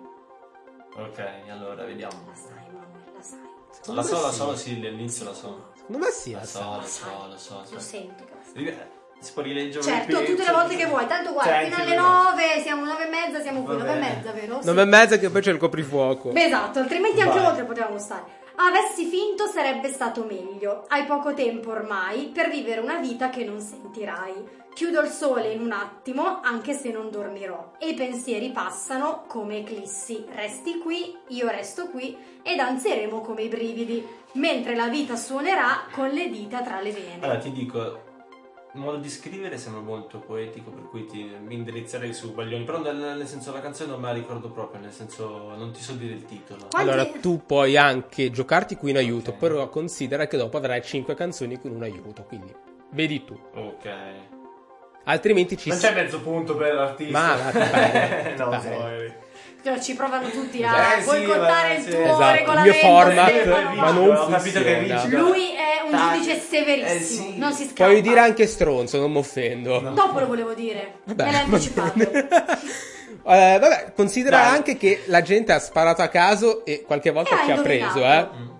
Ok, allora vediamo. La sai, Manuel, la sai. La so, sì, all'inizio la so. Secondo me sì, La so. Lo sento che la sai. Si può rileggere Certo, tutte le volte che vuoi, tanto guarda, fino alle 9, siamo 9:30, siamo qui, 9:30, vero? 9:30 che poi c'è il coprifuoco. Esatto, altrimenti anche oltre potevamo stare. Avessi finto sarebbe stato meglio. Hai poco tempo ormai per vivere una vita che non sentirai. Chiudo il sole in un attimo, anche se non dormirò, e i pensieri passano come eclissi. Resti qui, io resto qui, e danzeremo come i brividi, mentre la vita suonerà con le dita tra le vene. Allora ti dico, il modo di scrivere sembra molto poetico, per cui mi indirizzerei su Baglioni, però nel senso la canzone non me la ricordo proprio, nel senso non ti so dire il titolo. Allora tu puoi anche giocarti qui in aiuto, però considera che dopo avrai 5 canzoni con un aiuto, quindi vedi tu. Ok. Altrimenti non c'è mezzo punto per l'artista. Ma ti pare, ti no, pare. Cioè, ci provano tutti a boicottare il tuo esatto, regolamento. il mio format, Stefano, ma non ho capito che funziona. vince. Lui è un giudice severissimo, non si scappa. Puoi dire anche stronzo, non mi offendo. Dopo lo volevo dire, me l'hai Vabbè, anticipato. vabbè, considera Dai. anche che la gente ha sparato a caso e qualche volta E ha ci ha indovinato. preso,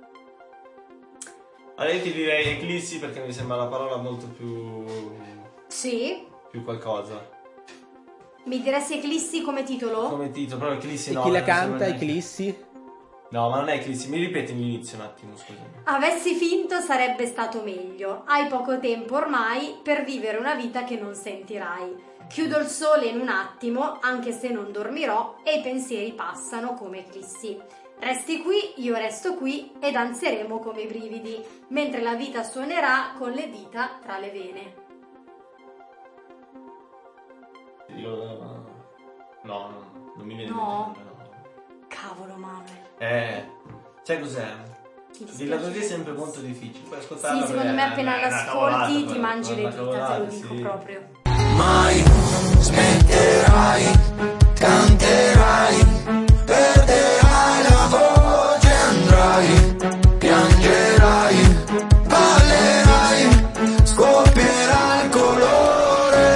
Allora io ti direi eclissi perché mi sembra la parola molto più Sì. qualcosa. Mi diresti eclissi come titolo? Come titolo, però eclissi E no. chi la non sembra canta, neanche. Eclissi? No, ma non è eclissi, mi ripeti l'inizio un attimo, scusami. Avessi finto sarebbe stato meglio. Hai poco tempo ormai per vivere una vita che non sentirai. Chiudo il sole in un attimo, anche se non dormirò, e i pensieri passano come eclissi. Resti qui, io resto qui, e danzeremo come i brividi, mentre la vita suonerà con le dita tra le vene. No, non mi viene No. in mente. Cavolo, Manuel. Sai cos'è? dispiace. Dirla così è sempre molto difficile. Puoi ascoltarla Sì, secondo me appena è una l'ascolti cavolata, ti poi, mangi le una dita, te cavolata, lo dico sì. proprio. Mai smetterai, canterai, perderai la voce, andrai, piangerai, ballerai, scoppierà il colore.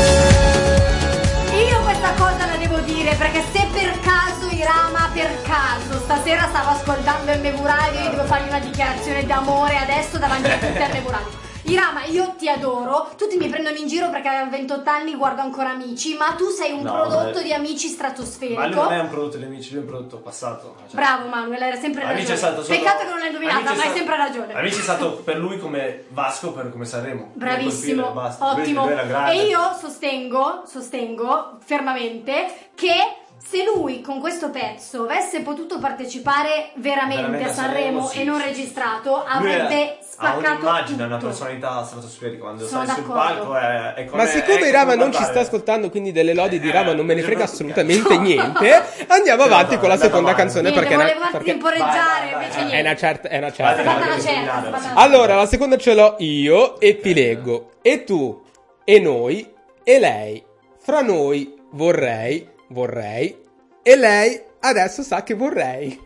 Io questa cosa la devo dire perché se per caso Irama per caso stasera stavo ascoltando il Mevuradio, io devo fargli una dichiarazione d'amore adesso davanti a tutti al Mevuradio. Irama, io ti adoro, tutti mi prendono in giro perché a 28 anni guardo ancora Amici, ma tu sei un No, prodotto ma- di Amici stratosferico. Ma lui non è un prodotto di Amici, lui è un prodotto passato. Cioè, Bravo Manuel, hai sempre Amici ragione. è stato solo- Peccato che non l'hai indovinata, Amici è ma hai stato- sempre ragione. Amici è stato per lui come Vasco per come Sanremo. Bravissimo, Colpire, basta. ottimo. Lui era grande. E io sostengo fermamente che se lui con questo pezzo avesse potuto partecipare veramente a Sanremo sì, e non sì. registrato, Lui avrebbe ha spaccato un'immagine, tutto. una personalità stratosferica quando Sono stai sul d'accordo. palco è come, Ma siccome è Rama come non ci sta guardare- ascoltando, quindi delle lodi di Rama non me ne frega no, assolutamente niente, andiamo avanti con la andiamo seconda avanti. canzone Niente, perché, volevo perché temporeggiare, Vai, invece vai, niente. è una certa. Vai, È stata vai, una vai, certa, vai, è stata vai. una- Allora, la seconda ce l'ho io e ti leggo. E tu, e noi, e lei. Fra noi vorrei, e lei adesso sa che vorrei.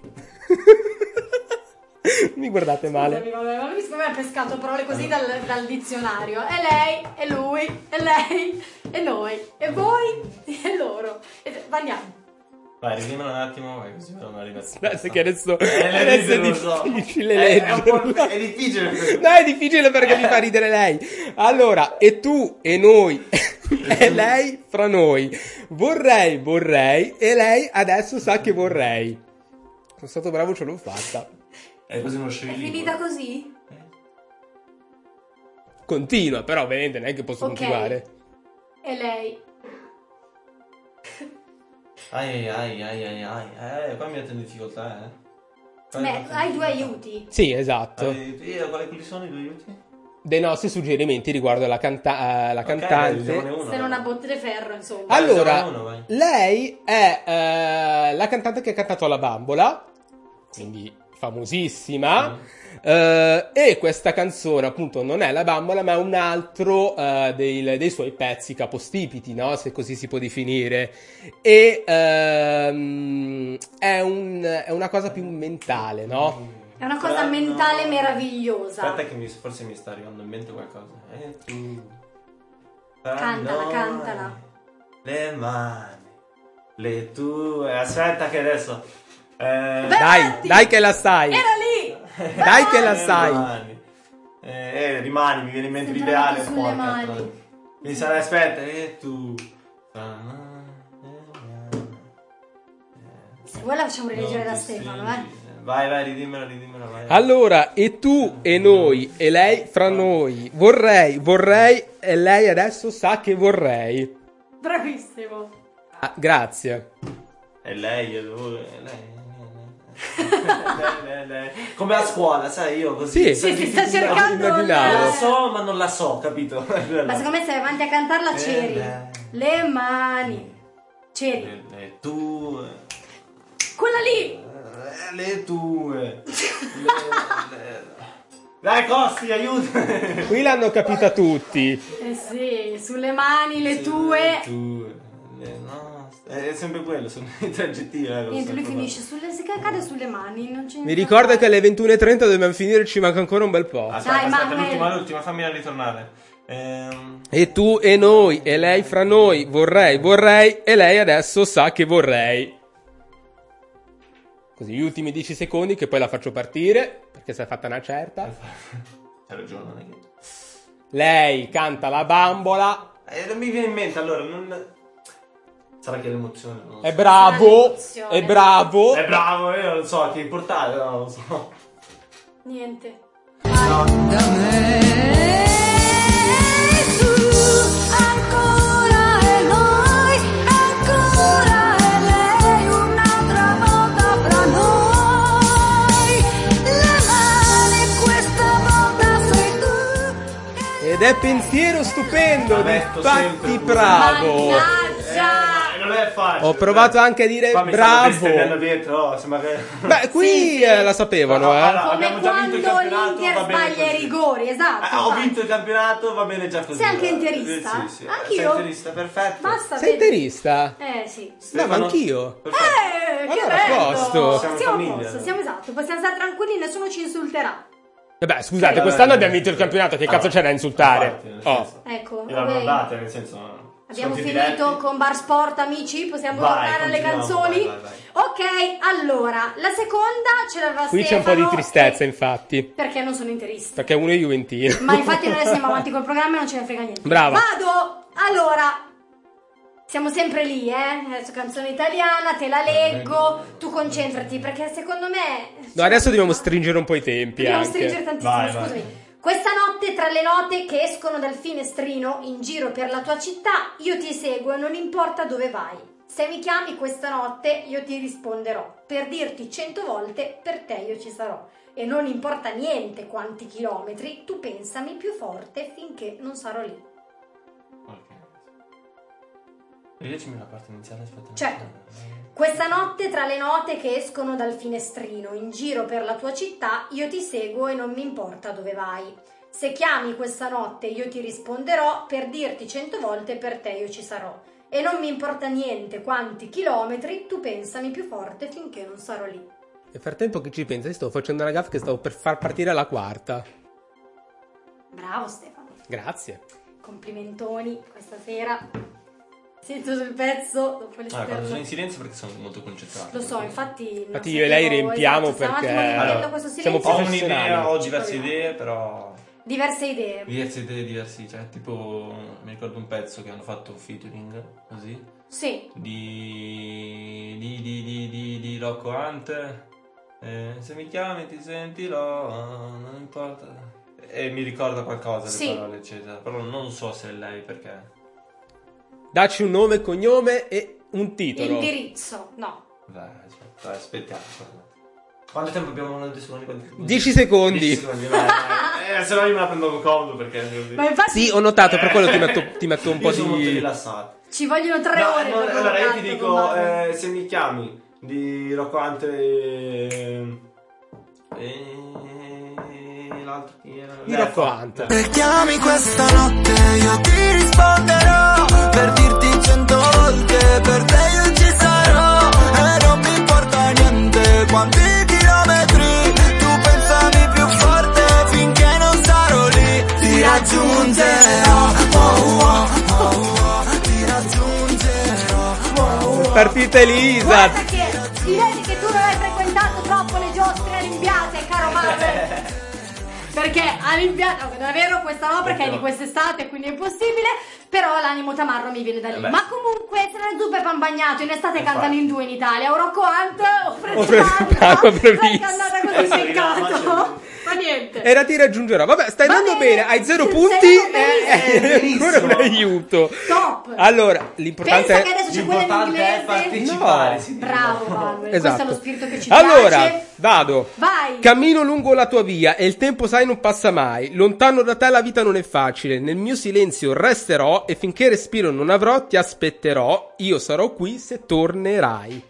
Mi guardate male. Scusami, vabbè, ma lui secondo me ha pescato parole così dal dizionario. E lei, e lui, e lei, e noi, e voi, e loro. E andiamo. Vai, ridimmelo un attimo, vai, così non arriva. Aspetta che adesso Adesso è non so. difficile È un po'- leggerla. è difficile questo. No, è difficile perché mi fa ridere lei. Allora, e tu, e noi, e lei fra noi. Vorrei, e lei adesso sa che vorrei. Sono stato bravo, ce l'ho fatta. È così uno È scioglilingua. finita così? Continua, però ovviamente non è che posso Ok. continuare. E lei. Ai, qua mi metto in difficoltà, Beh, hai due aiuti. Sì, esatto. Quali sono i due aiuti? Dei nostri suggerimenti riguardo la cantante. diciamone uno. Se non a botte di ferro, insomma. Allora, uno, vai. lei è la cantante che ha cantato alla Bambola, quindi famosissima. E questa canzone, appunto, non è la Bambola, ma è un altro dei suoi pezzi capostipiti, no? Se così si può definire. E è una cosa più mentale, no? È una cosa mentale meravigliosa. Aspetta che forse mi sta arrivando in mente qualcosa. Tu. Cantala, Noi, cantala. Le mani, le tue. Aspetta che adesso. Dai che la sai. Era lì! Dai che la Le sai. mani. Rimani, mi viene in mente Sempre l'ideale. sulle porca mani. troia. Mi sarà, aspetta, e tu. Se vuoi la facciamo rileggere da Stefano, Vai, ridimmela, vai. Allora, e tu, e noi, e lei fra noi. Vorrei, e lei adesso sa che vorrei. Bravissimo. Ah, grazie. E lei, e lui, e lei. Lei. Come a scuola, sai, io così. Sì, si sta cercando immaginavo. La so, ma non la so, capito? Ma secondo me se vai avanti a cantarla c'eri. Le mani. C'eri. Le tue. Quella lì. Le tue. Dai, Costi, aiuta. Qui l'hanno capita tutti. Eh sì, sulle mani le tue. Le tue. No, è sempre quello, sono i tre aggettivi. Niente, lui finisce sulle, se cade sulle mani, non c'è Mi ricorda che alle 21:30 dobbiamo finire, ci manca ancora un bel po'. Aspetta, Dai, Manuel. l'ultima, fammela ritornare. E tu, e noi, e lei fra noi. Vorrei, e lei adesso sa che vorrei. Così, gli ultimi 10 secondi che poi la faccio partire, perché si è fatta una certa. Hai ragione, non è che... Lei canta la Bambola. Non mi viene in mente, allora, non... Sarà che l'emozione... Non lo so. È bravo, è bravo. È bravo, io non so, che importante, no, non lo so. Niente. Ancora e noi, ancora e lei, un'altra volta fra noi. Le mani questa volta sei tu. Ed è pensiero stupendo di detto Patti sempre. Bravo. Mannaggia. Non è facile. Ho provato anche a dire Qua mi stanno bravo. bestemmiando dietro, oh, sembra che... Beh, qui Sì. la sapevano, Allora, Come abbiamo già vinto il quando campionato, l'Inter va bene sbaglia i così. rigori, esatto. Ho infatti. vinto il campionato, va bene già così. Sei anche interista? Sì. Anch'io. Sei interista, perfetto. Basta, Sei vedi. interista? Sì. No, ma Stefano? anch'io. Perfetto. Che Allora, a bello. posto. Siamo Siamo a famiglia, posto, allora. siamo esatto. Possiamo stare tranquilli, nessuno ci insulterà. Vabbè, scusate, Sì, quest'anno vabbè. abbiamo vinto il campionato, che cazzo c'è da insultare? Infatti, nel Oh. senso. Ecco, Io l'hanno ok. andate, nel senso... Abbiamo siamo finito diretti. con Bar Sport, amici? Possiamo Vai, tornare alle continuiamo, canzoni? vai. Ok, allora, la seconda ce l'aveva Qui c'è un po' di Stefano, tristezza, e- infatti. Perché non sono interista. Perché uno è juventino. Ma infatti noi siamo avanti col programma e non ce ne frega niente. Brava. Vado! Allora, siamo sempre lì, adesso canzone italiana, te la leggo, tu concentrati, perché secondo me... No, adesso dobbiamo stringere un po' i tempi Dobbiamo anche. stringere tantissimo, Vai, scusami. vai. Questa notte tra le note che escono dal finestrino in giro per la tua città, io ti seguo e non importa dove vai. Se mi chiami questa notte io ti risponderò, per dirti 100 volte per te io ci sarò. E non importa niente quanti chilometri, tu pensami più forte finché non sarò lì. Ok. Rileggimi la parte iniziale, aspetta. Certo. Questa notte tra le note che escono dal finestrino in giro per la tua città, io ti seguo e non mi importa dove vai. Se chiami questa notte io ti risponderò, per dirti 100 volte per te io ci sarò. E non mi importa niente quanti chilometri, tu pensami più forte finché non sarò lì. Nel frattempo che ci pensa, stavo facendo una gaffa che stavo per far partire la quarta. Bravo Stefano. Grazie. Complimentoni questa sera. Sento sul pezzo dopo Quando l'esterno. sono in silenzio perché sono molto concentrato. Lo so, infatti Io e lei riempiamo esatto, perché allora, questo siamo silenzio. Ho un'idea, ho Ci diverse proviamo. idee, però... Diverse idee. Cioè tipo, mi ricordo un pezzo che hanno fatto featuring, così, Sì. di Rocco Hunt, se mi chiami ti sentirò, non importa, e mi ricorda qualcosa, le Sì. parole eccetera, però non so se è lei perché. Dacci un nome, cognome e un titolo. Indirizzo. No. Dai, aspettiamo. Quanto tempo abbiamo adesso? 10 secondi. 10 secondi, vai. Se no io me la prendo comodo perché... Ma infatti Sì, ho notato, per quello ti metto un po' Io sono molto di... rilassato. ci vogliono 3 No, ore. no, per allora io un ti canto dico, con se mi chiami di Rocco Hunt e l'altro chi era? Di Rocco Hunt. Se chiami questa notte io ti risponderò, per dirti 100 volte per te io ci sarò. E non mi importa niente quanti chilometri, tu pensami più forte finché non sarò lì. Ti raggiungerò, ti raggiungerò. Partita Elisa. Guarda che si vede che tu non hai frequentato troppo le giostre olimpiate, caro Marvel. Perché all'Olimpiade, no, non è vero, questa no, perché è di quest'estate, quindi è impossibile. Però l'animo tamarro mi viene da lì. Ma comunque, se ne zuppe e pan bagnato, in estate cantano in 2 in Italia. O Rocco Hunt o Fred Panda. Perché è andata così, peccato. Ma niente. Era ti raggiungerò. Vabbè, stai andando bene, hai 0 punti e ancora un aiuto. Top. Allora, l'importante Pensa che è... adesso c'è quella in L'importante è inglese. partecipare. No. sì. Bravo Manuel, Esatto. questo è lo spirito che ci Allora, piace. vado. Vai. Cammino lungo la tua via e il tempo sai non passa mai. Lontano da te la vita non è facile. Nel mio silenzio resterò e finché respiro non avrò ti aspetterò. Io sarò qui se tornerai.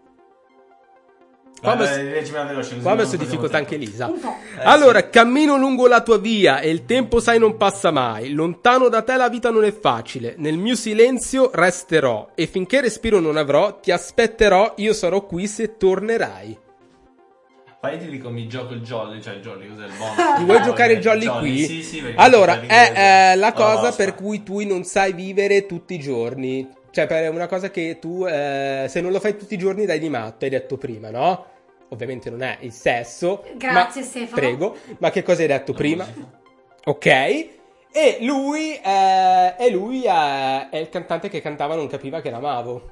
Qua Vabbè, adesso- leggimela veloce, così Qua ha non messo perdiamo difficoltà tempo. anche Elisa. Un po'. Allora, cammino lungo la tua via e il tempo sai non passa mai. Lontano da te la vita non è facile. Nel mio silenzio resterò e finché respiro non avrò ti aspetterò. Io sarò qui se tornerai. Ma io ti dico, mi gioco il jolly, cioè il jolly, cos'è il bonus? Ti vuoi giocare il jolly qui? Sì, perché Allora, per è l'inglese. la cosa Allora, per basta. cui tu non sai vivere tutti i giorni. Cioè, per una cosa che tu, se non lo fai tutti i giorni, dai di matto, hai detto prima, no? Ovviamente non è il sesso. Grazie, ma- Stefano. Prego. Ma che cosa hai detto prima? Ok. E lui è il cantante che cantava Non capiva che l'amavo.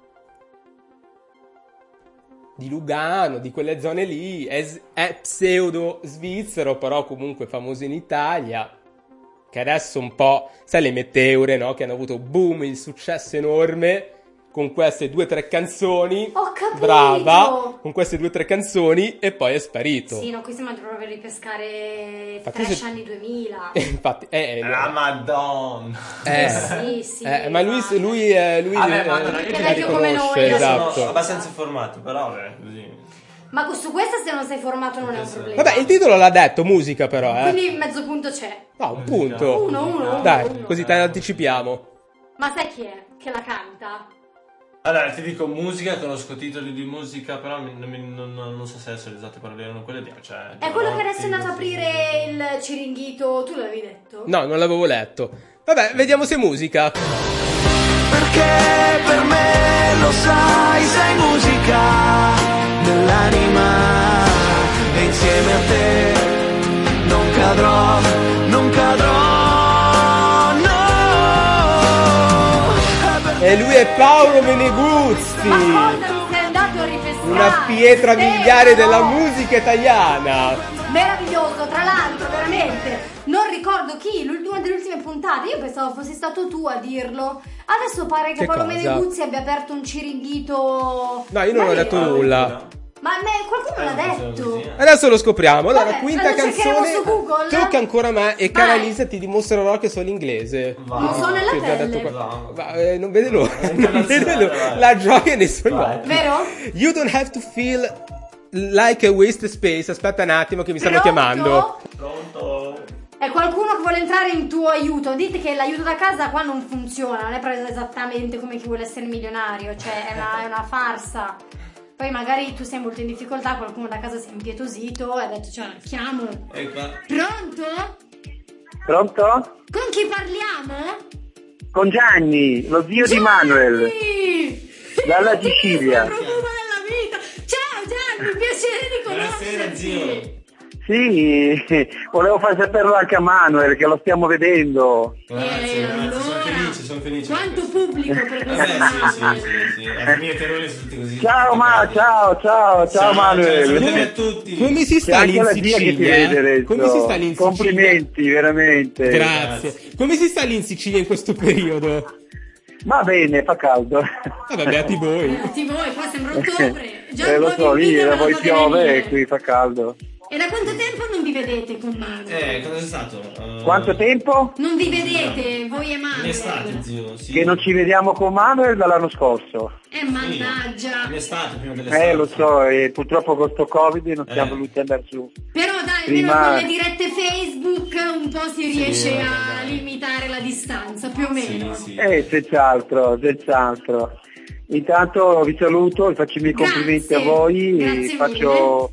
Di Lugano, di quelle zone lì. È pseudo svizzero, però comunque famoso in Italia. Che adesso un po', sai, le meteore, no? Che hanno avuto boom, il successo enorme con queste 2 o 3 canzoni. Ho capito. Brava, con queste 2 o 3 canzoni e poi è sparito. Sì, no, qui sembra proprio ripescare Infatti trash se- anni 2000. Infatti, La Madonna. Sì, ma lui Vabbè, ma allora, io È ti vecchio dico, come noi, io esatto. sono abbastanza informato, però così. Ma su questa se non sei formato non è un problema. Vabbè, il titolo l'ha detto, musica però, Quindi mezzo punto c'è. No, un punto. Uno. Dai, così te ne anticipiamo. Ma sai chi è che la canta? Allora, ti dico musica, conosco titoli di musica, però non so se adesso le esatte parole erano quelle di... Cioè, È quello che adesso è andato a aprire il ciringhito. Tu l'avevi detto? No, non l'avevo letto. Vabbè, vediamo se è musica. Perché per me lo sai, sei musica nell'anima e insieme a te non cadrò, no. E lui è Paolo Meneguzzi. Ma cosa mi sei andato a ripescare? una pietra miliare della musica italiana. Meraviglioso, tra l'altro, veramente. Non ricordo chi, una delle ultime puntate, io pensavo fossi stato tu a dirlo. Adesso pare che Che Paolo cosa? Meneguzzi abbia aperto un ciringhito. No, io non ho detto nulla. Ma qualcuno l'ha detto. Adesso lo scopriamo. Allora, Vabbè, quinta lo cercheremo canzone. su Google. Tocca ancora a me e cara Vai. Lisa ti dimostrerò che so l'inglese. Non so nella Sì, ho già pelle. detto non vede l'ora. Non vede l'ora. La gioia nei suoi occhi. Vero? You don't have to feel like a waste space. Aspetta un attimo che mi stanno chiamando. Pronto? È qualcuno che vuole entrare in tuo aiuto. Dite che l'aiuto da casa qua non funziona. Non è preso esattamente come chi vuole essere milionario. Cioè è una farsa. Poi magari tu sei molto in difficoltà, qualcuno da casa si è impietosito e ha detto cioè chiamo. Pronto? Pronto? Con chi parliamo? Con Gianni, lo zio di Manuel, dalla Sicilia. Profuma della vita. Ciao Gianni, piacere di conoscerti. Buonasera, zio. Sì, volevo far saperlo anche a Manuel che lo stiamo vedendo. Grazie, sono felice. Quanto pubblico per questo. Sì. La mia terrore sono tutti così. Ciao ciao Manuel. Salutami a tutti. Come si C'è sta lì anche in la zia che ti Sicilia? vede adesso. Come si sta lì in Sicilia? Complimenti, veramente. Grazie. Come si sta lì in Sicilia in questo periodo? Va bene, fa caldo. Vabbè, beati voi. Beati voi, qua sembra ottobre. Già Lo un po' so, di lì vita da me la voi fate piove venire. e qui fa caldo. E da quanto tempo non vi vedete con Manuel? Cosa è stato? Quanto tempo? Non vi vedete, voi e Manuel? In estate, zio. Sì. Che non ci vediamo con Manuel dall'anno scorso. Mannaggia. In estate, prima dell'estate. Lo so, e purtroppo con sto Covid non siamo voluti andare su. Però dai, Prima- almeno con le dirette Facebook un po' si riesce a dai. limitare la distanza, più o meno. Sì. Senz'altro. Intanto vi saluto, vi faccio i miei Grazie, complimenti a voi, grazie faccio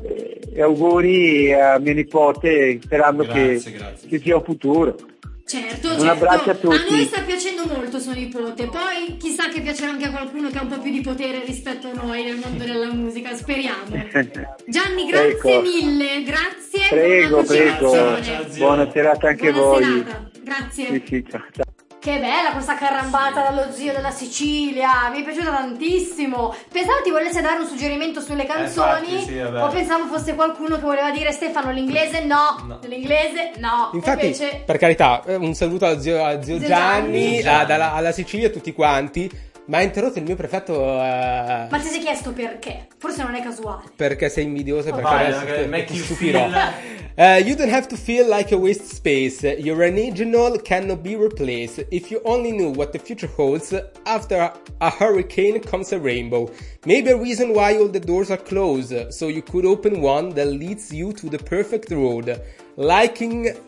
auguri a mio nipote sperando Grazie. che sia un futuro. Certo, Un abbraccio a tutti. noi sta piacendo molto suo nipote, poi chissà che piacerà anche a qualcuno che ha un po' più di potere rispetto a noi nel mondo della musica, speriamo. Gianni, grazie Ecco. mille, grazie. Prego, buona continuazione. Ciao, zio. Buona serata anche Buona voi. serata, grazie. Sì, ciao. Che bella questa carambata dallo zio della Sicilia, mi è piaciuta tantissimo. Pensavo ti volesse dare un suggerimento sulle canzoni, infatti, sì, vabbè. o pensavo fosse qualcuno che voleva dire Stefano l'inglese no. L'inglese no. Infatti, Invece per carità, un saluto a zio Zio Gianni, Gianni. alla Sicilia, a tutti quanti. Ma ha interrotto il mio prefetto Ma ti sei chiesto perché? Forse non è casuale. perché sei invidiosa, perché vai, adesso magari make ti you stupirò. You don't have to feel like a waste space. Your original cannot be replaced. If you only knew what the future holds, after a hurricane comes a rainbow. Maybe a reason why all the doors are closed, so you could open one that leads you to the perfect road. Like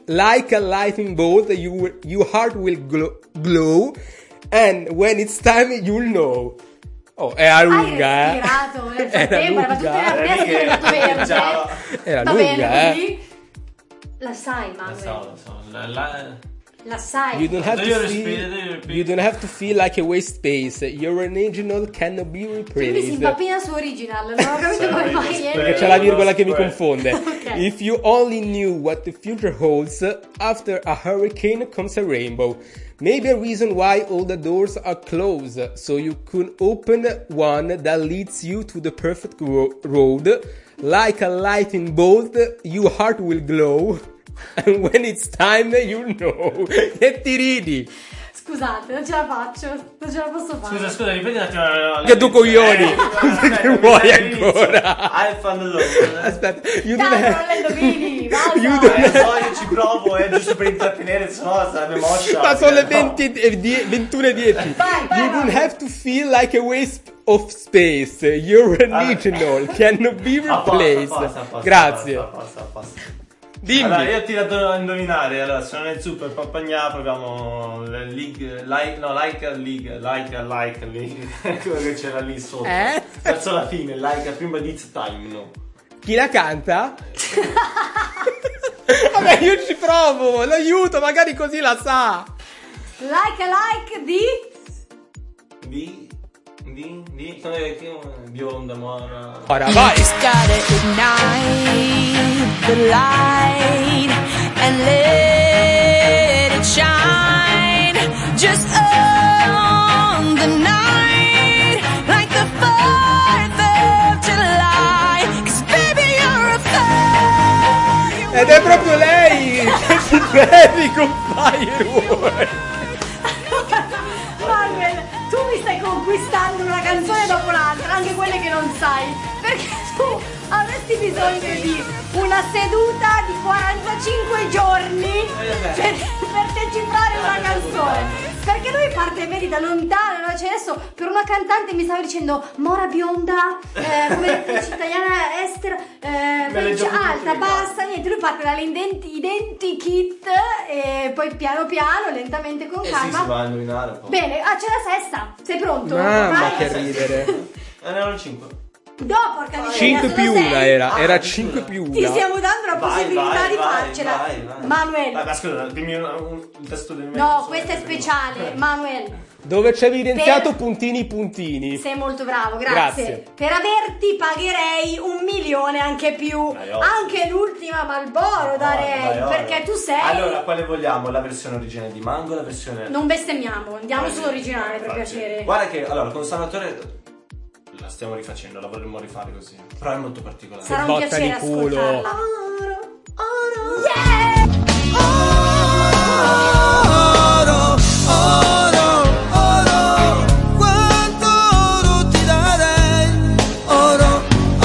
a lightning bolt, your heart will glow, and when it's time you'll know. Oh, è lunga, Hai respirato nel Era frattempo, era tutto lunga. nella testa del gatto verde. Era Va lunga, bene, così la sai, Manuel. So. La sai. You don't have Devi to respirare, feel. You don't have to feel like a waste space. Your original cannot be Mi si replaced. impappina su original, non ho capito come mai niente. Perché c'è la virgola che mi confonde. Ok. If you only knew what the future holds, after a hurricane comes a rainbow. Maybe a reason why all the doors are closed, so you could open one that leads you to the perfect road. Like a lightning bolt, your heart will glow, and when it's time, you'll know. E ti ridi. Scusate, non ce la faccio, non ce la posso fare. Scusa, ripeti un attimo. Che tu coglioni. Che vuoi ancora? Alfa nell'ora. Aspetta, you Dai, don't non have... le indovini, basta. You don't have... Io ci provo, è giusto per intrattenere, sennò sarebbe moscia. Ma sono le No. 21:10. Vai, You don't have to feel like a waste of space. Your original cannot be replaced. Apposta, Grazie. apposta. Dimmi. Allora, io ho tirato a indovinare. Allora, sono nel super Pampagnà, proviamo like a league. Quello che c'era lì sotto. Verso la fine, like a prima di It's Time, no? Chi la canta? Vabbè, io ci provo. L'aiuto, magari così la sa. Like di bionda, mora. Ora vai. Just gotta ignite the light and let it shine. Just on the night, like the 4th of Sonic on Firework. Manuel, tu mi stai conquistando una canzone dopo l'altra, anche quelle che non sai, perché tu avresti bisogno di una seduta di 45 giorni per decifrare una canzone. Perché lui parte, vedi, da lontano, no? Cioè adesso per una cantante mi stava dicendo mora bionda, come dice italiana, estera, alta, bassa, niente, lui parte dalle identikit e poi piano piano, lentamente, con calma. Sì, si va a indovinare un po'. Bene, c'è la sesta, sei pronto? Mamma, Vai. che ridere. Erano 5. No, porca miseria, 5 sono più sei. una era 5 più una. Ti stiamo dando la possibilità di farcela. Vai. Manuel. Ma scusa, dimmi un testo del No, questo è speciale. Manuel, Dove c'è evidenziato puntini. sei molto bravo, grazie. Per averti pagherei 1 milione, anche più. Anche l'ultima Marlboro darei, perché tu sei... Allora, quale vogliamo? La versione originale di Mango o la versione... Non bestemmiamo, andiamo sull'originale per piacere. Guarda che, allora, con Salvatore la stiamo rifacendo, la vorremmo rifare così. Però è molto particolare. Sarà un botta piacere di culo. ascoltarla. Yeah! Quanto oro ti darei, oro,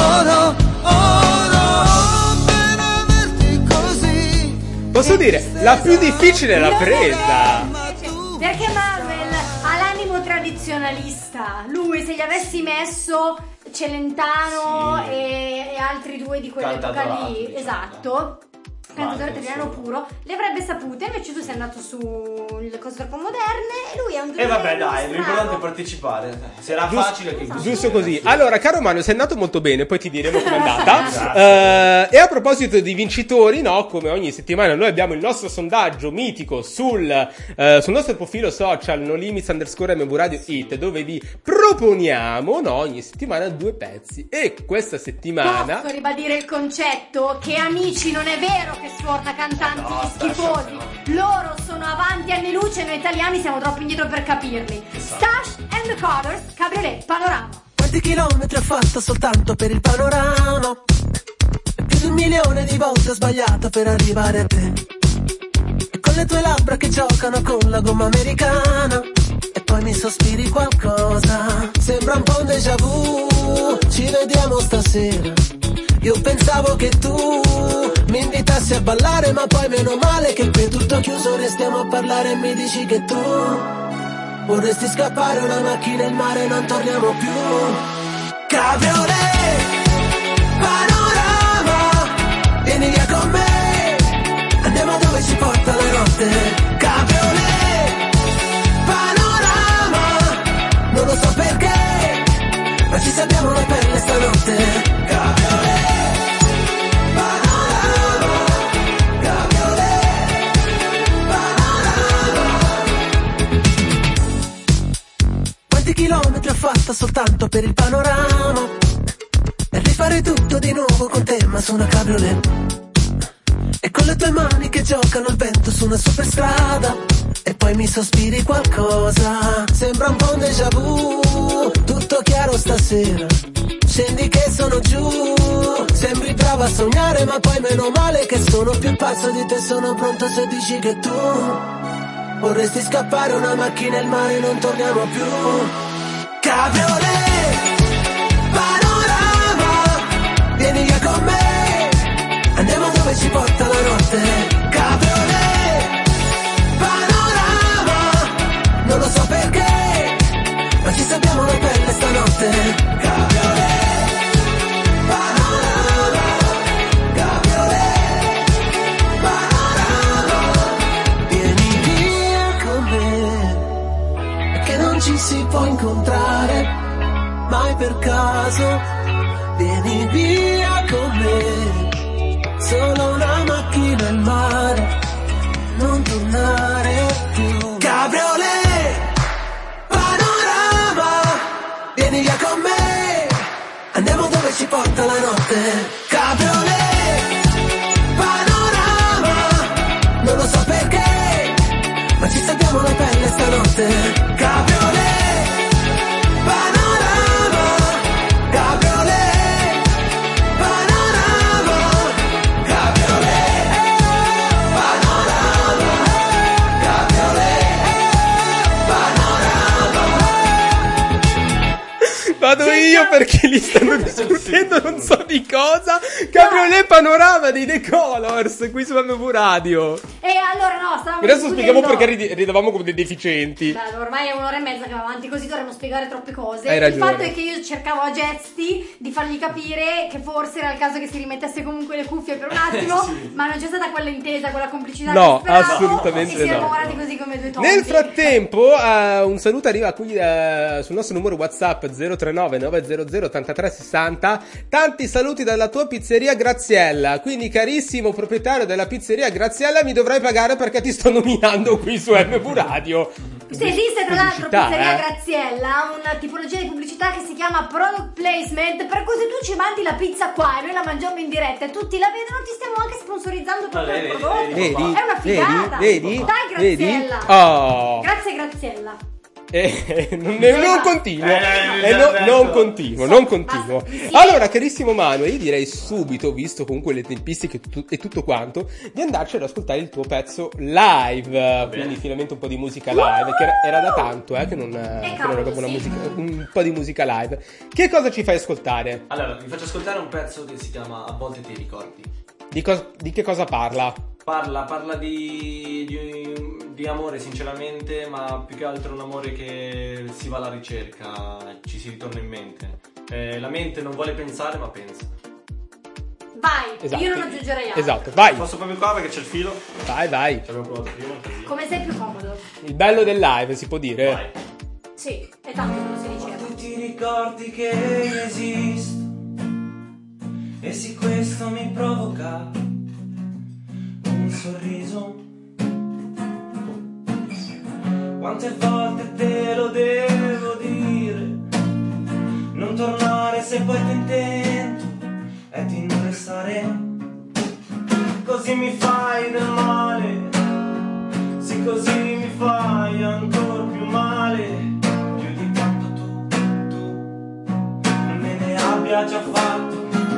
per averti così. Posso dire, la più difficile l'ha presa. Perché Manuel ha l'animo tradizionalista. Lui, se gli avessi messo Celentano e altri due di quell'epoca lì, esatto, cantatore italiano puro, le avrebbe sapute. Invece tu sei andato sulle cose troppo moderne e lui è un E vabbè, dai, l'importante è partecipare. Sarà facile che Giusto così. Allora, caro Manu, sei andato molto bene, poi ti diremo com'è andata. E a proposito di vincitori, no, come ogni settimana noi abbiamo il nostro sondaggio mitico sul nostro profilo social NoLimits_MV Radio It, dove vi proponiamo, no, ogni settimana 2 pezzi. E questa settimana posso ribadire il concetto che Amici non è vero che sforna cantanti schifosi. Loro sono avanti anni luce, noi italiani siamo troppo indietro per capirli. Stash and the Covers, Cabriolet, Panorama. Quanti chilometri ho fatto soltanto per il panorama? E più di 1 milione di volte ho sbagliato per arrivare a te. E con le tue labbra che giocano con la gomma americana. E poi mi sospiri qualcosa. Sembra un po' un déjà vu. Ci vediamo stasera. Io pensavo che tu mi invitassi a ballare, ma poi meno male che qui è tutto chiuso, restiamo a parlare e mi dici che tu vorresti scappare una macchina in mare, non torniamo più. Cabriolet, panorama, vieni via con me, andiamo dove ci porta la notte. Cabriolet, panorama, non lo so perché, ma ci salviamo la pelle stanotte. Cabriolet, chilometri ho fatto soltanto per il panorama e rifare tutto di nuovo con te, ma su una cabriolet e con le tue mani che giocano al vento su una superstrada e poi mi sospiri qualcosa. Sembra un po' un déjà vu, tutto chiaro stasera, scendi che sono giù, sembri brava a sognare, ma poi meno male che sono più pazzo di te, sono pronto se dici che tu vorresti scappare una macchina e il mare, non torniamo più. Cabriolet, panorama, vieni via con me, andiamo dove ci porta la notte. Cabriolet, panorama, non lo so perché, ma ci salviamo la pelle stanotte. Cabriolet, panorama, cabriolet, panorama, vieni via con me, che non ci si può incontrare mai per caso, vieni via con me, solo una macchina al mare, non tornare più. Cabriolet, panorama, vieni via con me, andiamo dove ci porta la notte. Cabriolet, panorama, non lo so perché, ma ci salviamo la pelle stanotte. Cabriolet, panorama, cabriolet, panorama, cabriolet, panorama, Vado io perché li stanno discutendo non so di cosa. Cabriolet Panorama dei The Colors qui su MV Radio. E allora no, stavamo Adesso spieghiamo discutendo- perché ridavamo come dei deficienti. Beh, ormai è un'ora e mezza che va avanti così, dovremmo spiegare troppe cose. Hai ragione. Il fatto è che io cercavo a gesti di fargli capire che forse era il caso che si rimettesse comunque le cuffie per un attimo, ma non c'è stata quella intesa, quella complicità No, che speravo, assolutamente e siamo no. guardati così come due tonti. Nel frattempo, un saluto arriva qui sul nostro numero WhatsApp 039 900 8360. Tanti saluti dalla tua pizzeria Graziella. Quindi, carissimo proprietario della pizzeria Graziella, mi dovrai pagare perché ti sto nominando qui su MV Radio. Se esiste tra l'altro Pubblicità, Pizzeria Graziella, una tipologia di pubblicità che si chiama product placement, per cui se tu ci mandi la pizza qua e noi la mangiamo in diretta e tutti la vedono, ti stiamo anche sponsorizzando proprio il prodotto. Vedi? È una figata. Vedi? Dai Vedi? Graziella. Oh. Grazie Graziella. Non continuo. Non continuo. Allora, carissimo Manuel, io direi subito, visto comunque le tempistiche e tutto quanto, di andarci ad ascoltare il tuo pezzo live. Quindi finalmente un po' di musica live, che era da tanto che non era proprio una musica, un po' di musica live. Che cosa ci fai ascoltare? Allora, vi faccio ascoltare un pezzo che si chiama A volte ti ricordi. Di che cosa parla? Parla di amore sinceramente, ma più che altro un amore che si va alla ricerca, ci si ritorna in mente. La mente non vuole pensare ma pensa. Vai, Esatto. io non aggiungerei altro. Esatto, vai. Posso proprio qua perché c'è il filo? Vai. Ci abbiamo provato prima così. Come sei più comodo? Il bello del live, si può dire. Vai. Sì, è tanto che lo si dice. Tu ti ricordi che esisto e sì, questo mi provoca un sorriso. Quante volte te lo devo dire, non tornare se poi ti intento e di non restare. Così mi fai del male, sì, così mi fai ancora più male, più di quanto tu me ne abbia già fatto.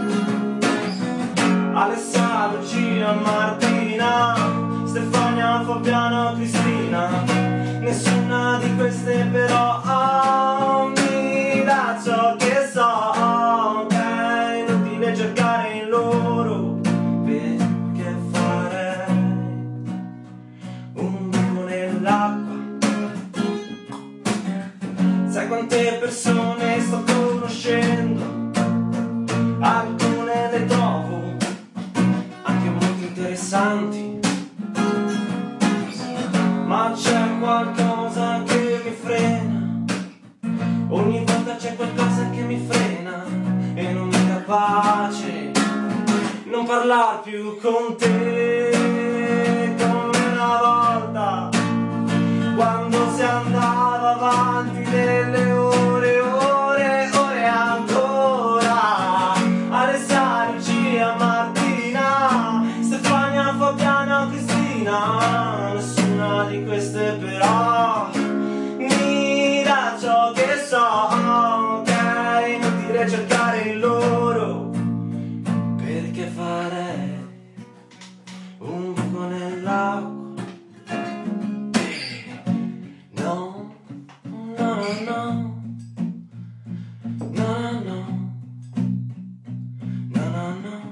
Alessia, Lucia, Martina, Stefania, Fabiana, Cristina, nessuna di queste però mi dà ciò che so, ok? È inutile cercare in loro, perché farei un buco nell'acqua. Sai quante persone sto conoscendo, alcune le trovo anche molto interessanti, ma c'è qualcosa che mi frena, ogni volta c'è qualcosa che mi frena e non mi dà pace non parlar più con te come una volta, quando si andava avanti delle ore ancora. Alessia, Lucia, Martina, Stefania, Fabiana, Cristina, nessuna di queste però mi dà ciò che so, ok? Inutile cercare in loro, perché farei un buco nell'acqua. No, no, no, no, no, no, no, no.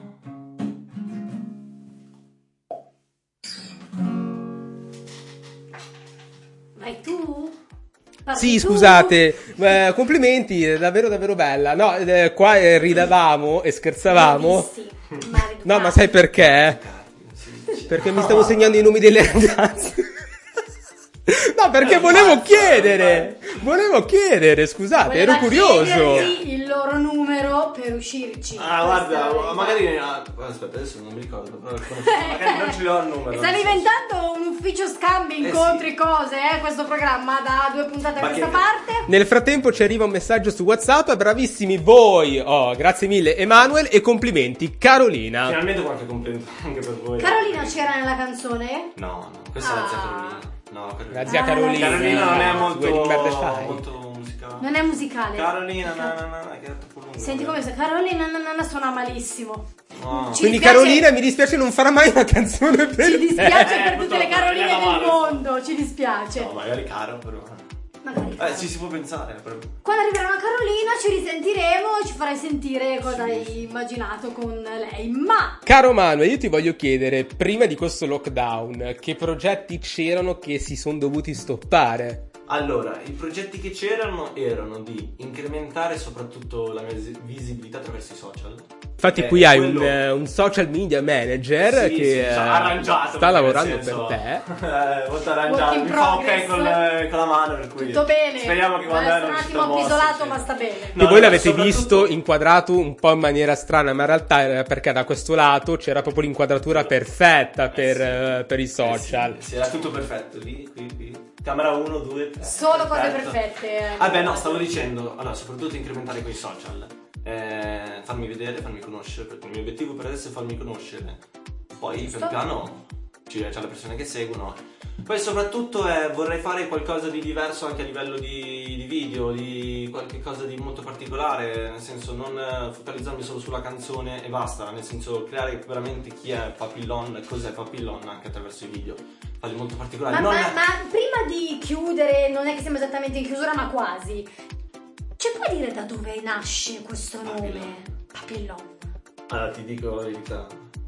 Vai tu? Sì, scusate, complimenti, davvero bella. No, qua ridavamo e scherzavamo. No, ma sai perché? Perché mi stavo segnando i nomi delle ragazze. No, perché volevo chiedere, scusate, ero curioso. Chiederti il loro numero per uscirci. Guarda, magari aspetta, adesso non mi ricordo, però magari non ce l'ho il numero. Sta diventando un ufficio scambi, incontri, cose, questo programma da 2 puntate a questa parte. Nel frattempo ci arriva un messaggio su WhatsApp, bravissimi voi. Grazie mille Emanuel e complimenti Carolina. Finalmente qualche complimento anche per voi. Carolina c'era nella canzone? No, questa è la zia Carolina. No, La zia Carolina. Carolina non è Vuoi di merda fai? molto musicale. Non è musicale. Carolina, che è troppo lungo. Senti come se Carolina suona malissimo. No. Ci Quindi dispiace- Carolina, mi dispiace, non farà mai una canzone per Ci dispiace te. per tutte le Caroline del mondo, ci dispiace. No, magari caro, però. Magari. Ci si può pensare. Però. Quando arriverà una Carolina ci risentiremo e ci farai sentire cosa hai immaginato con lei. Ma Caro Manuel, io ti voglio chiedere, prima di questo lockdown, che progetti c'erano che si sono dovuti stoppare? Allora, i progetti che c'erano erano di incrementare soprattutto la mia visibilità attraverso i social. Infatti qui hai un social media manager Sì, che arrangiato, sta lavorando nel senso, per te. Molto arrangiato, mi fa ok con la mano, per cui tutto bene. speriamo che quando è un attimo più isolato, ma sta bene. E voi l'avete visto inquadrato un po' in maniera strana, ma in realtà era perché da questo lato c'era proprio l'inquadratura perfetta per i social. Sì, era tutto perfetto, lì, qui. Camera 1, 2, 3. Solo cose perfette. Vabbè, no, stavo dicendo, allora, soprattutto incrementare quei social. Farmi vedere, farmi conoscere, perché il mio obiettivo per adesso è farmi conoscere. Poi pian piano c'è le persone che seguono. Poi soprattutto vorrei fare qualcosa di diverso anche a livello di video, di qualche cosa di molto particolare, nel senso non focalizzarmi solo sulla canzone e basta, nel senso creare veramente chi è Papillon, cos'è Papillon anche attraverso i video. Farli molto particolari. Ma prima di chiudere, non è che siamo esattamente in chiusura, ma quasi. Ci puoi dire da dove nasce questo nome? Papillon. Allora ti dico la verità.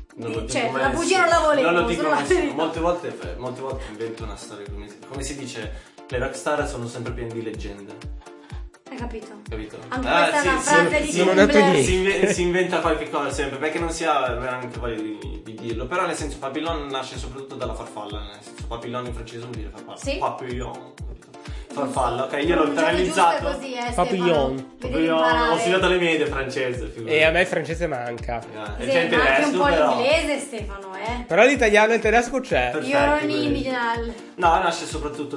La bugia non la volevo. Non lo dico mai. Molte volte invento una storia, come si dice, le rockstar sono sempre piene di leggende. Hai capito? Capito? Anche questa è una frase di Tumblr. Si inventa qualche cosa sempre, perché non si ha veramente voglia di dirlo. Però nel senso Papillon nasce soprattutto dalla farfalla. Nel senso Papillon in francese vuol dire farfalla. Sì? Papillon. Farfalla, ok, io l'ho realizzato. Papillon. Ho studiato le medie francese. E a me il francese manca. E c'è il tedesco, anche un po' però. l'inglese, Stefano, Però l'italiano e il tedesco c'è. Io ero in indigenal. No, nasce soprattutto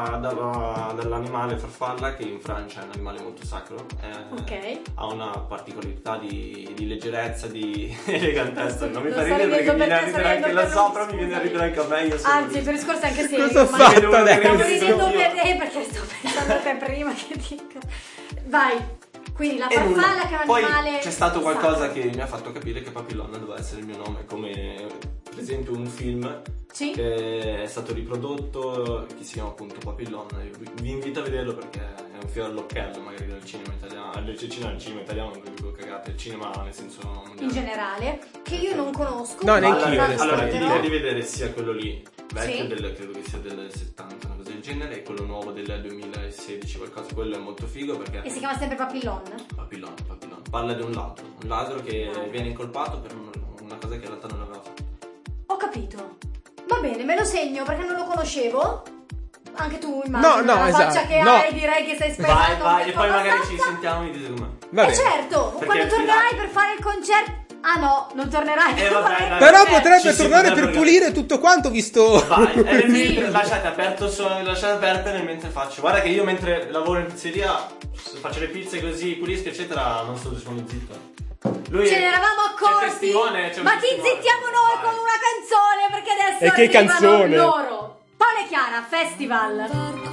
dall'animale farfalla, che in Francia è un animale molto sacro. Ok. Ha una particolarità di leggerezza, di elegantezza. Non mi fa Sto ridere perché mi ridendo viene a ridere anche là sopra, mi viene a ridere anche a me. Io Anzi, per discorso è anche serio. Cosa ho fatto adesso? Stiamo ridendo per te perché sto pensando a te prima che dica. Vai. Quindi la farfalla che è un poi animale. C'è stato qualcosa che mi ha fatto capire che Papillon doveva essere il mio nome, come per esempio un film che è stato riprodotto che si chiama appunto Papillon. Vi invito a vederlo perché è un fiore all'occhiello magari del cinema italiano, del cinema italiano, non dico cagate, il cinema nel senso mondiale. In generale, che io non conosco. No, neanche io. Allora ti dico di vedere sia quello lì vecchio, credo che sia del 70, una cosa del genere, e quello nuovo del 2016 qualcosa. Quello è molto figo perché E si chiama sempre Papillon? Papillon. Parla di un ladro che viene incolpato per una cosa che in realtà non aveva fatto. Ho capito. Va bene, me lo segno perché non lo conoscevo. Anche tu immagino. No, la esatto. faccia che hai, direi che sei esperto. Vai, e poi magari ci sentiamo e mi dite com'è. Certo, quando tornerai per fare il concerto. Ah no, non tornerai. Vabbè, però potrebbe tornare per pulire tutto quanto, visto. Vai, lasciate aperte nel mentre faccio. Guarda che io mentre lavoro in pizzeria, faccio le pizze così, pulisco eccetera, non sto zitto. Lui Ce ne eravamo accorti. Ma ti zittiamo noi con una canzone, perché adesso E che canzone? loro. Paola e Chiara, Festival.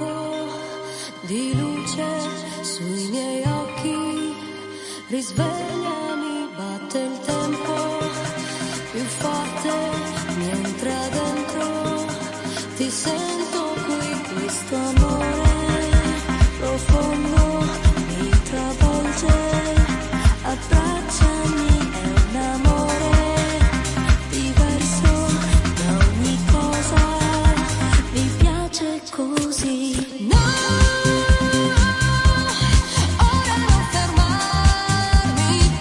Di luce sui miei occhi, risvegliami, batte il tempo più forte, mi entra dentro, ti sento qui, questo amore profondo mi travolge, abbracciami, è un amore diverso da ogni cosa, mi piace così. No! Ora non fermarmi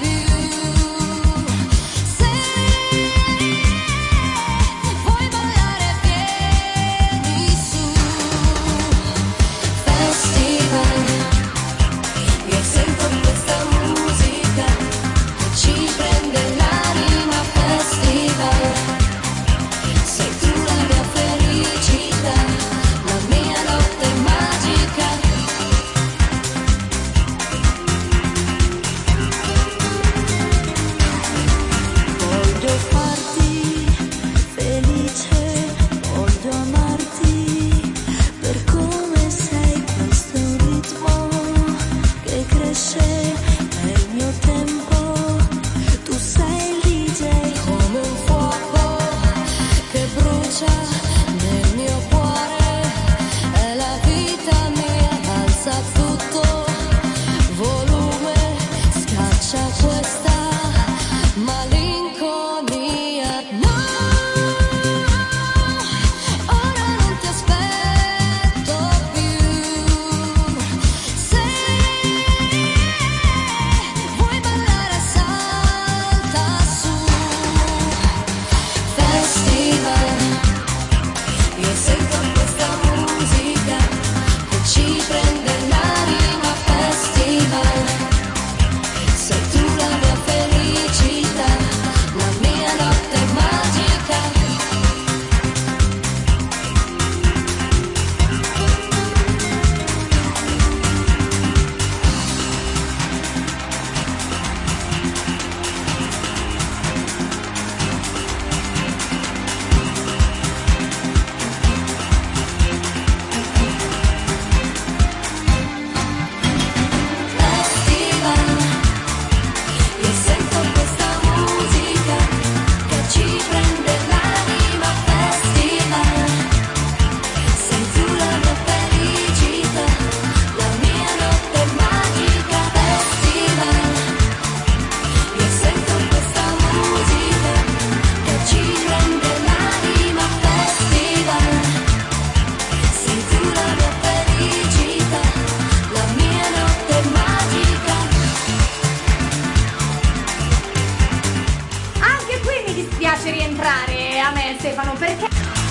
Stefano, perché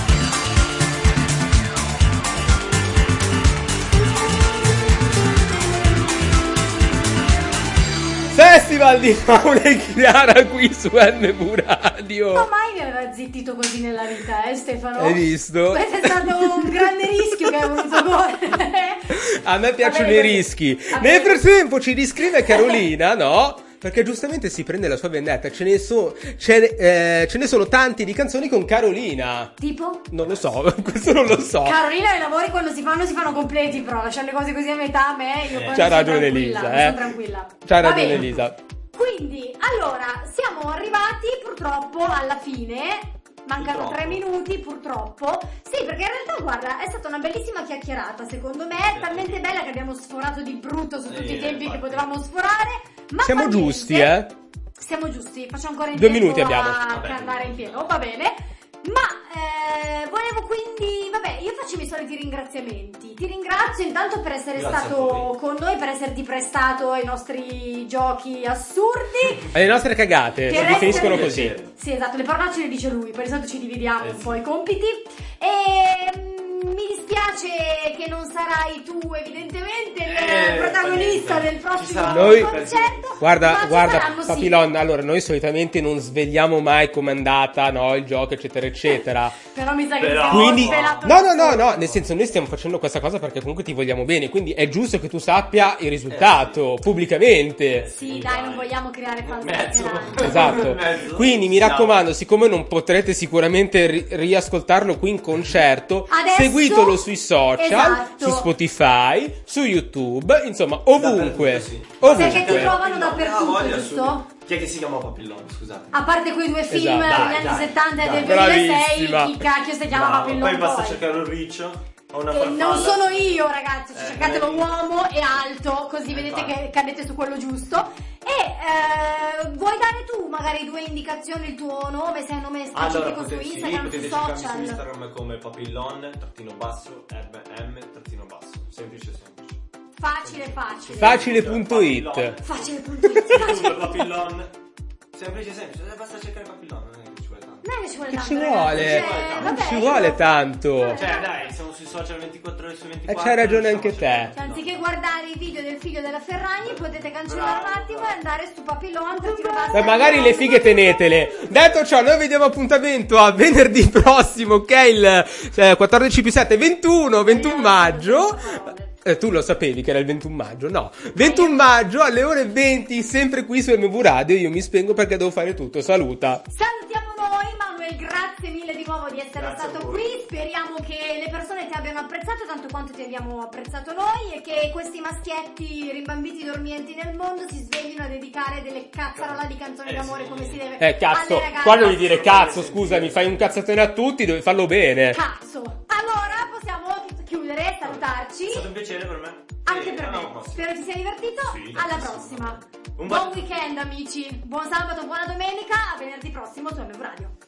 Festival di Fauna e Chiara qui su MV Radio. no, mai mi aveva zittito così nella vita, Stefano? Hai visto? Questo è stato un grande rischio che hai voluto correre. A me piacciono Va bene, i rischi. va Nel bene. frattempo ci riscrive Carolina, no? Perché giustamente si prende la sua vendetta. Ce ne sono tanti di canzoni con Carolina. Tipo? Non lo so, questo non lo so. Carolina, i lavori quando si fanno completi, però lasciare le cose così a metà a me, io poi C'ha sono ragione tranquilla, Elisa, sono tranquilla. C'ha Va ragione bene. Elisa. Quindi, allora, siamo arrivati purtroppo alla fine. Mancano 3 minuti, purtroppo. Sì, perché in realtà, guarda, è stata una bellissima chiacchierata, secondo me. Talmente bella che abbiamo sforato di brutto su tutti i tempi che potevamo sforare. Ma Siamo fa giusti, niente. Siamo giusti, facciamo ancora in 2 tempo minuti abbiamo. a andare in pieno, va bene. Ma volevo quindi, vabbè, io faccio i miei soliti ringraziamenti. Ti ringrazio intanto per essere Grazie stato con noi, per esserti prestato ai nostri giochi assurdi. Le nostre cagate Per si definiscono essere- così. Sì, esatto, le parolacce le dice lui, poi di solito ci dividiamo un po' i compiti. E mi dispiace che non sarai tu, evidentemente, il protagonista del prossimo Noi- concerto. Guarda, ma ci guarda, saranno, sì. Papillon, allora noi solitamente non svegliamo mai com'è andata, no, il gioco, eccetera, eccetera. Però mi sa che Però- ti sei Quindi, svelato no, nel senso, noi stiamo facendo questa cosa perché comunque ti vogliamo bene, quindi è giusto che tu sappia il risultato pubblicamente. Sì, dai, non vogliamo creare false Mezzo. speranze. Esatto. Mezzo. Quindi mi raccomando, siccome non potrete sicuramente riascoltarlo qui in concerto, Adesso- seguitelo sui social, esatto. su Spotify, su YouTube, insomma, ovunque. Dappertutto, sì. Perché ti Ovunque. trovano Ah, dappertutto, voglia, giusto? Chi è che si chiama Papillon? Scusate. A parte quei due film Esatto. degli anni Dai, 70 e dai, del 2006, bravissima. chi cacchio si chiama Bravo. Papillon Poi basta poi? cercare un riccio o una Che farfalla. non sono io, ragazzi, cercatelo non è- uomo e alto, così vedete infatti. che cadete su quello giusto. E vuoi dare tu magari 2 indicazioni, il tuo nome, se è un nome specifico Allora, su potete Instagram, su cercarmi su social? Instagram come papillon _m_. Semplice. Facile. Facile.it. Facile. Papillon. Semplice. Basta cercare papillon, non è che ci vuole tanto. Non è che ci vuole Che tanto, ci ragazzi, vuole? cioè, vabbè, Ci vuole tanto. Cioè, dai, siamo sui social 24 ore su 24. c'hai ragione anche te. Cioè, anziché guardare i video del figlio della Ferragni, potete cancellare un attimo e andare su Papillon. Beh, magari le fighe tenetele. Detto ciò, noi vediamo appuntamento a venerdì prossimo, che è il 14+7, 21 maggio. Tu lo sapevi che era il 21 maggio? No, 21 maggio alle ore 20, sempre qui su MV Radio. Io mi spengo perché devo fare tutto. Saluta. Salutiamo noi, Manuel, grazie mille di nuovo di essere Grazie a stato voi. qui. Speriamo che le persone ti abbiano apprezzato tanto quanto ti abbiamo apprezzato noi e che questi maschietti rimbambiti dormienti nel mondo si sveglino a dedicare delle cazzarola di canzoni d'amore come si deve Cazzo, alle ragazze. qua devi dire cazzo, scusami, fai un cazzatone a tutti, devi farlo bene. Cazzo. Allora possiamo chiudere, salutarci. È stato un piacere per me. Anche per alla me. prossima. Spero ti sia divertito. Sì, Alla tantissimo. prossima. Un Buon bacio. weekend, amici. Buon sabato, buona domenica. A venerdì prossimo su MV Radio.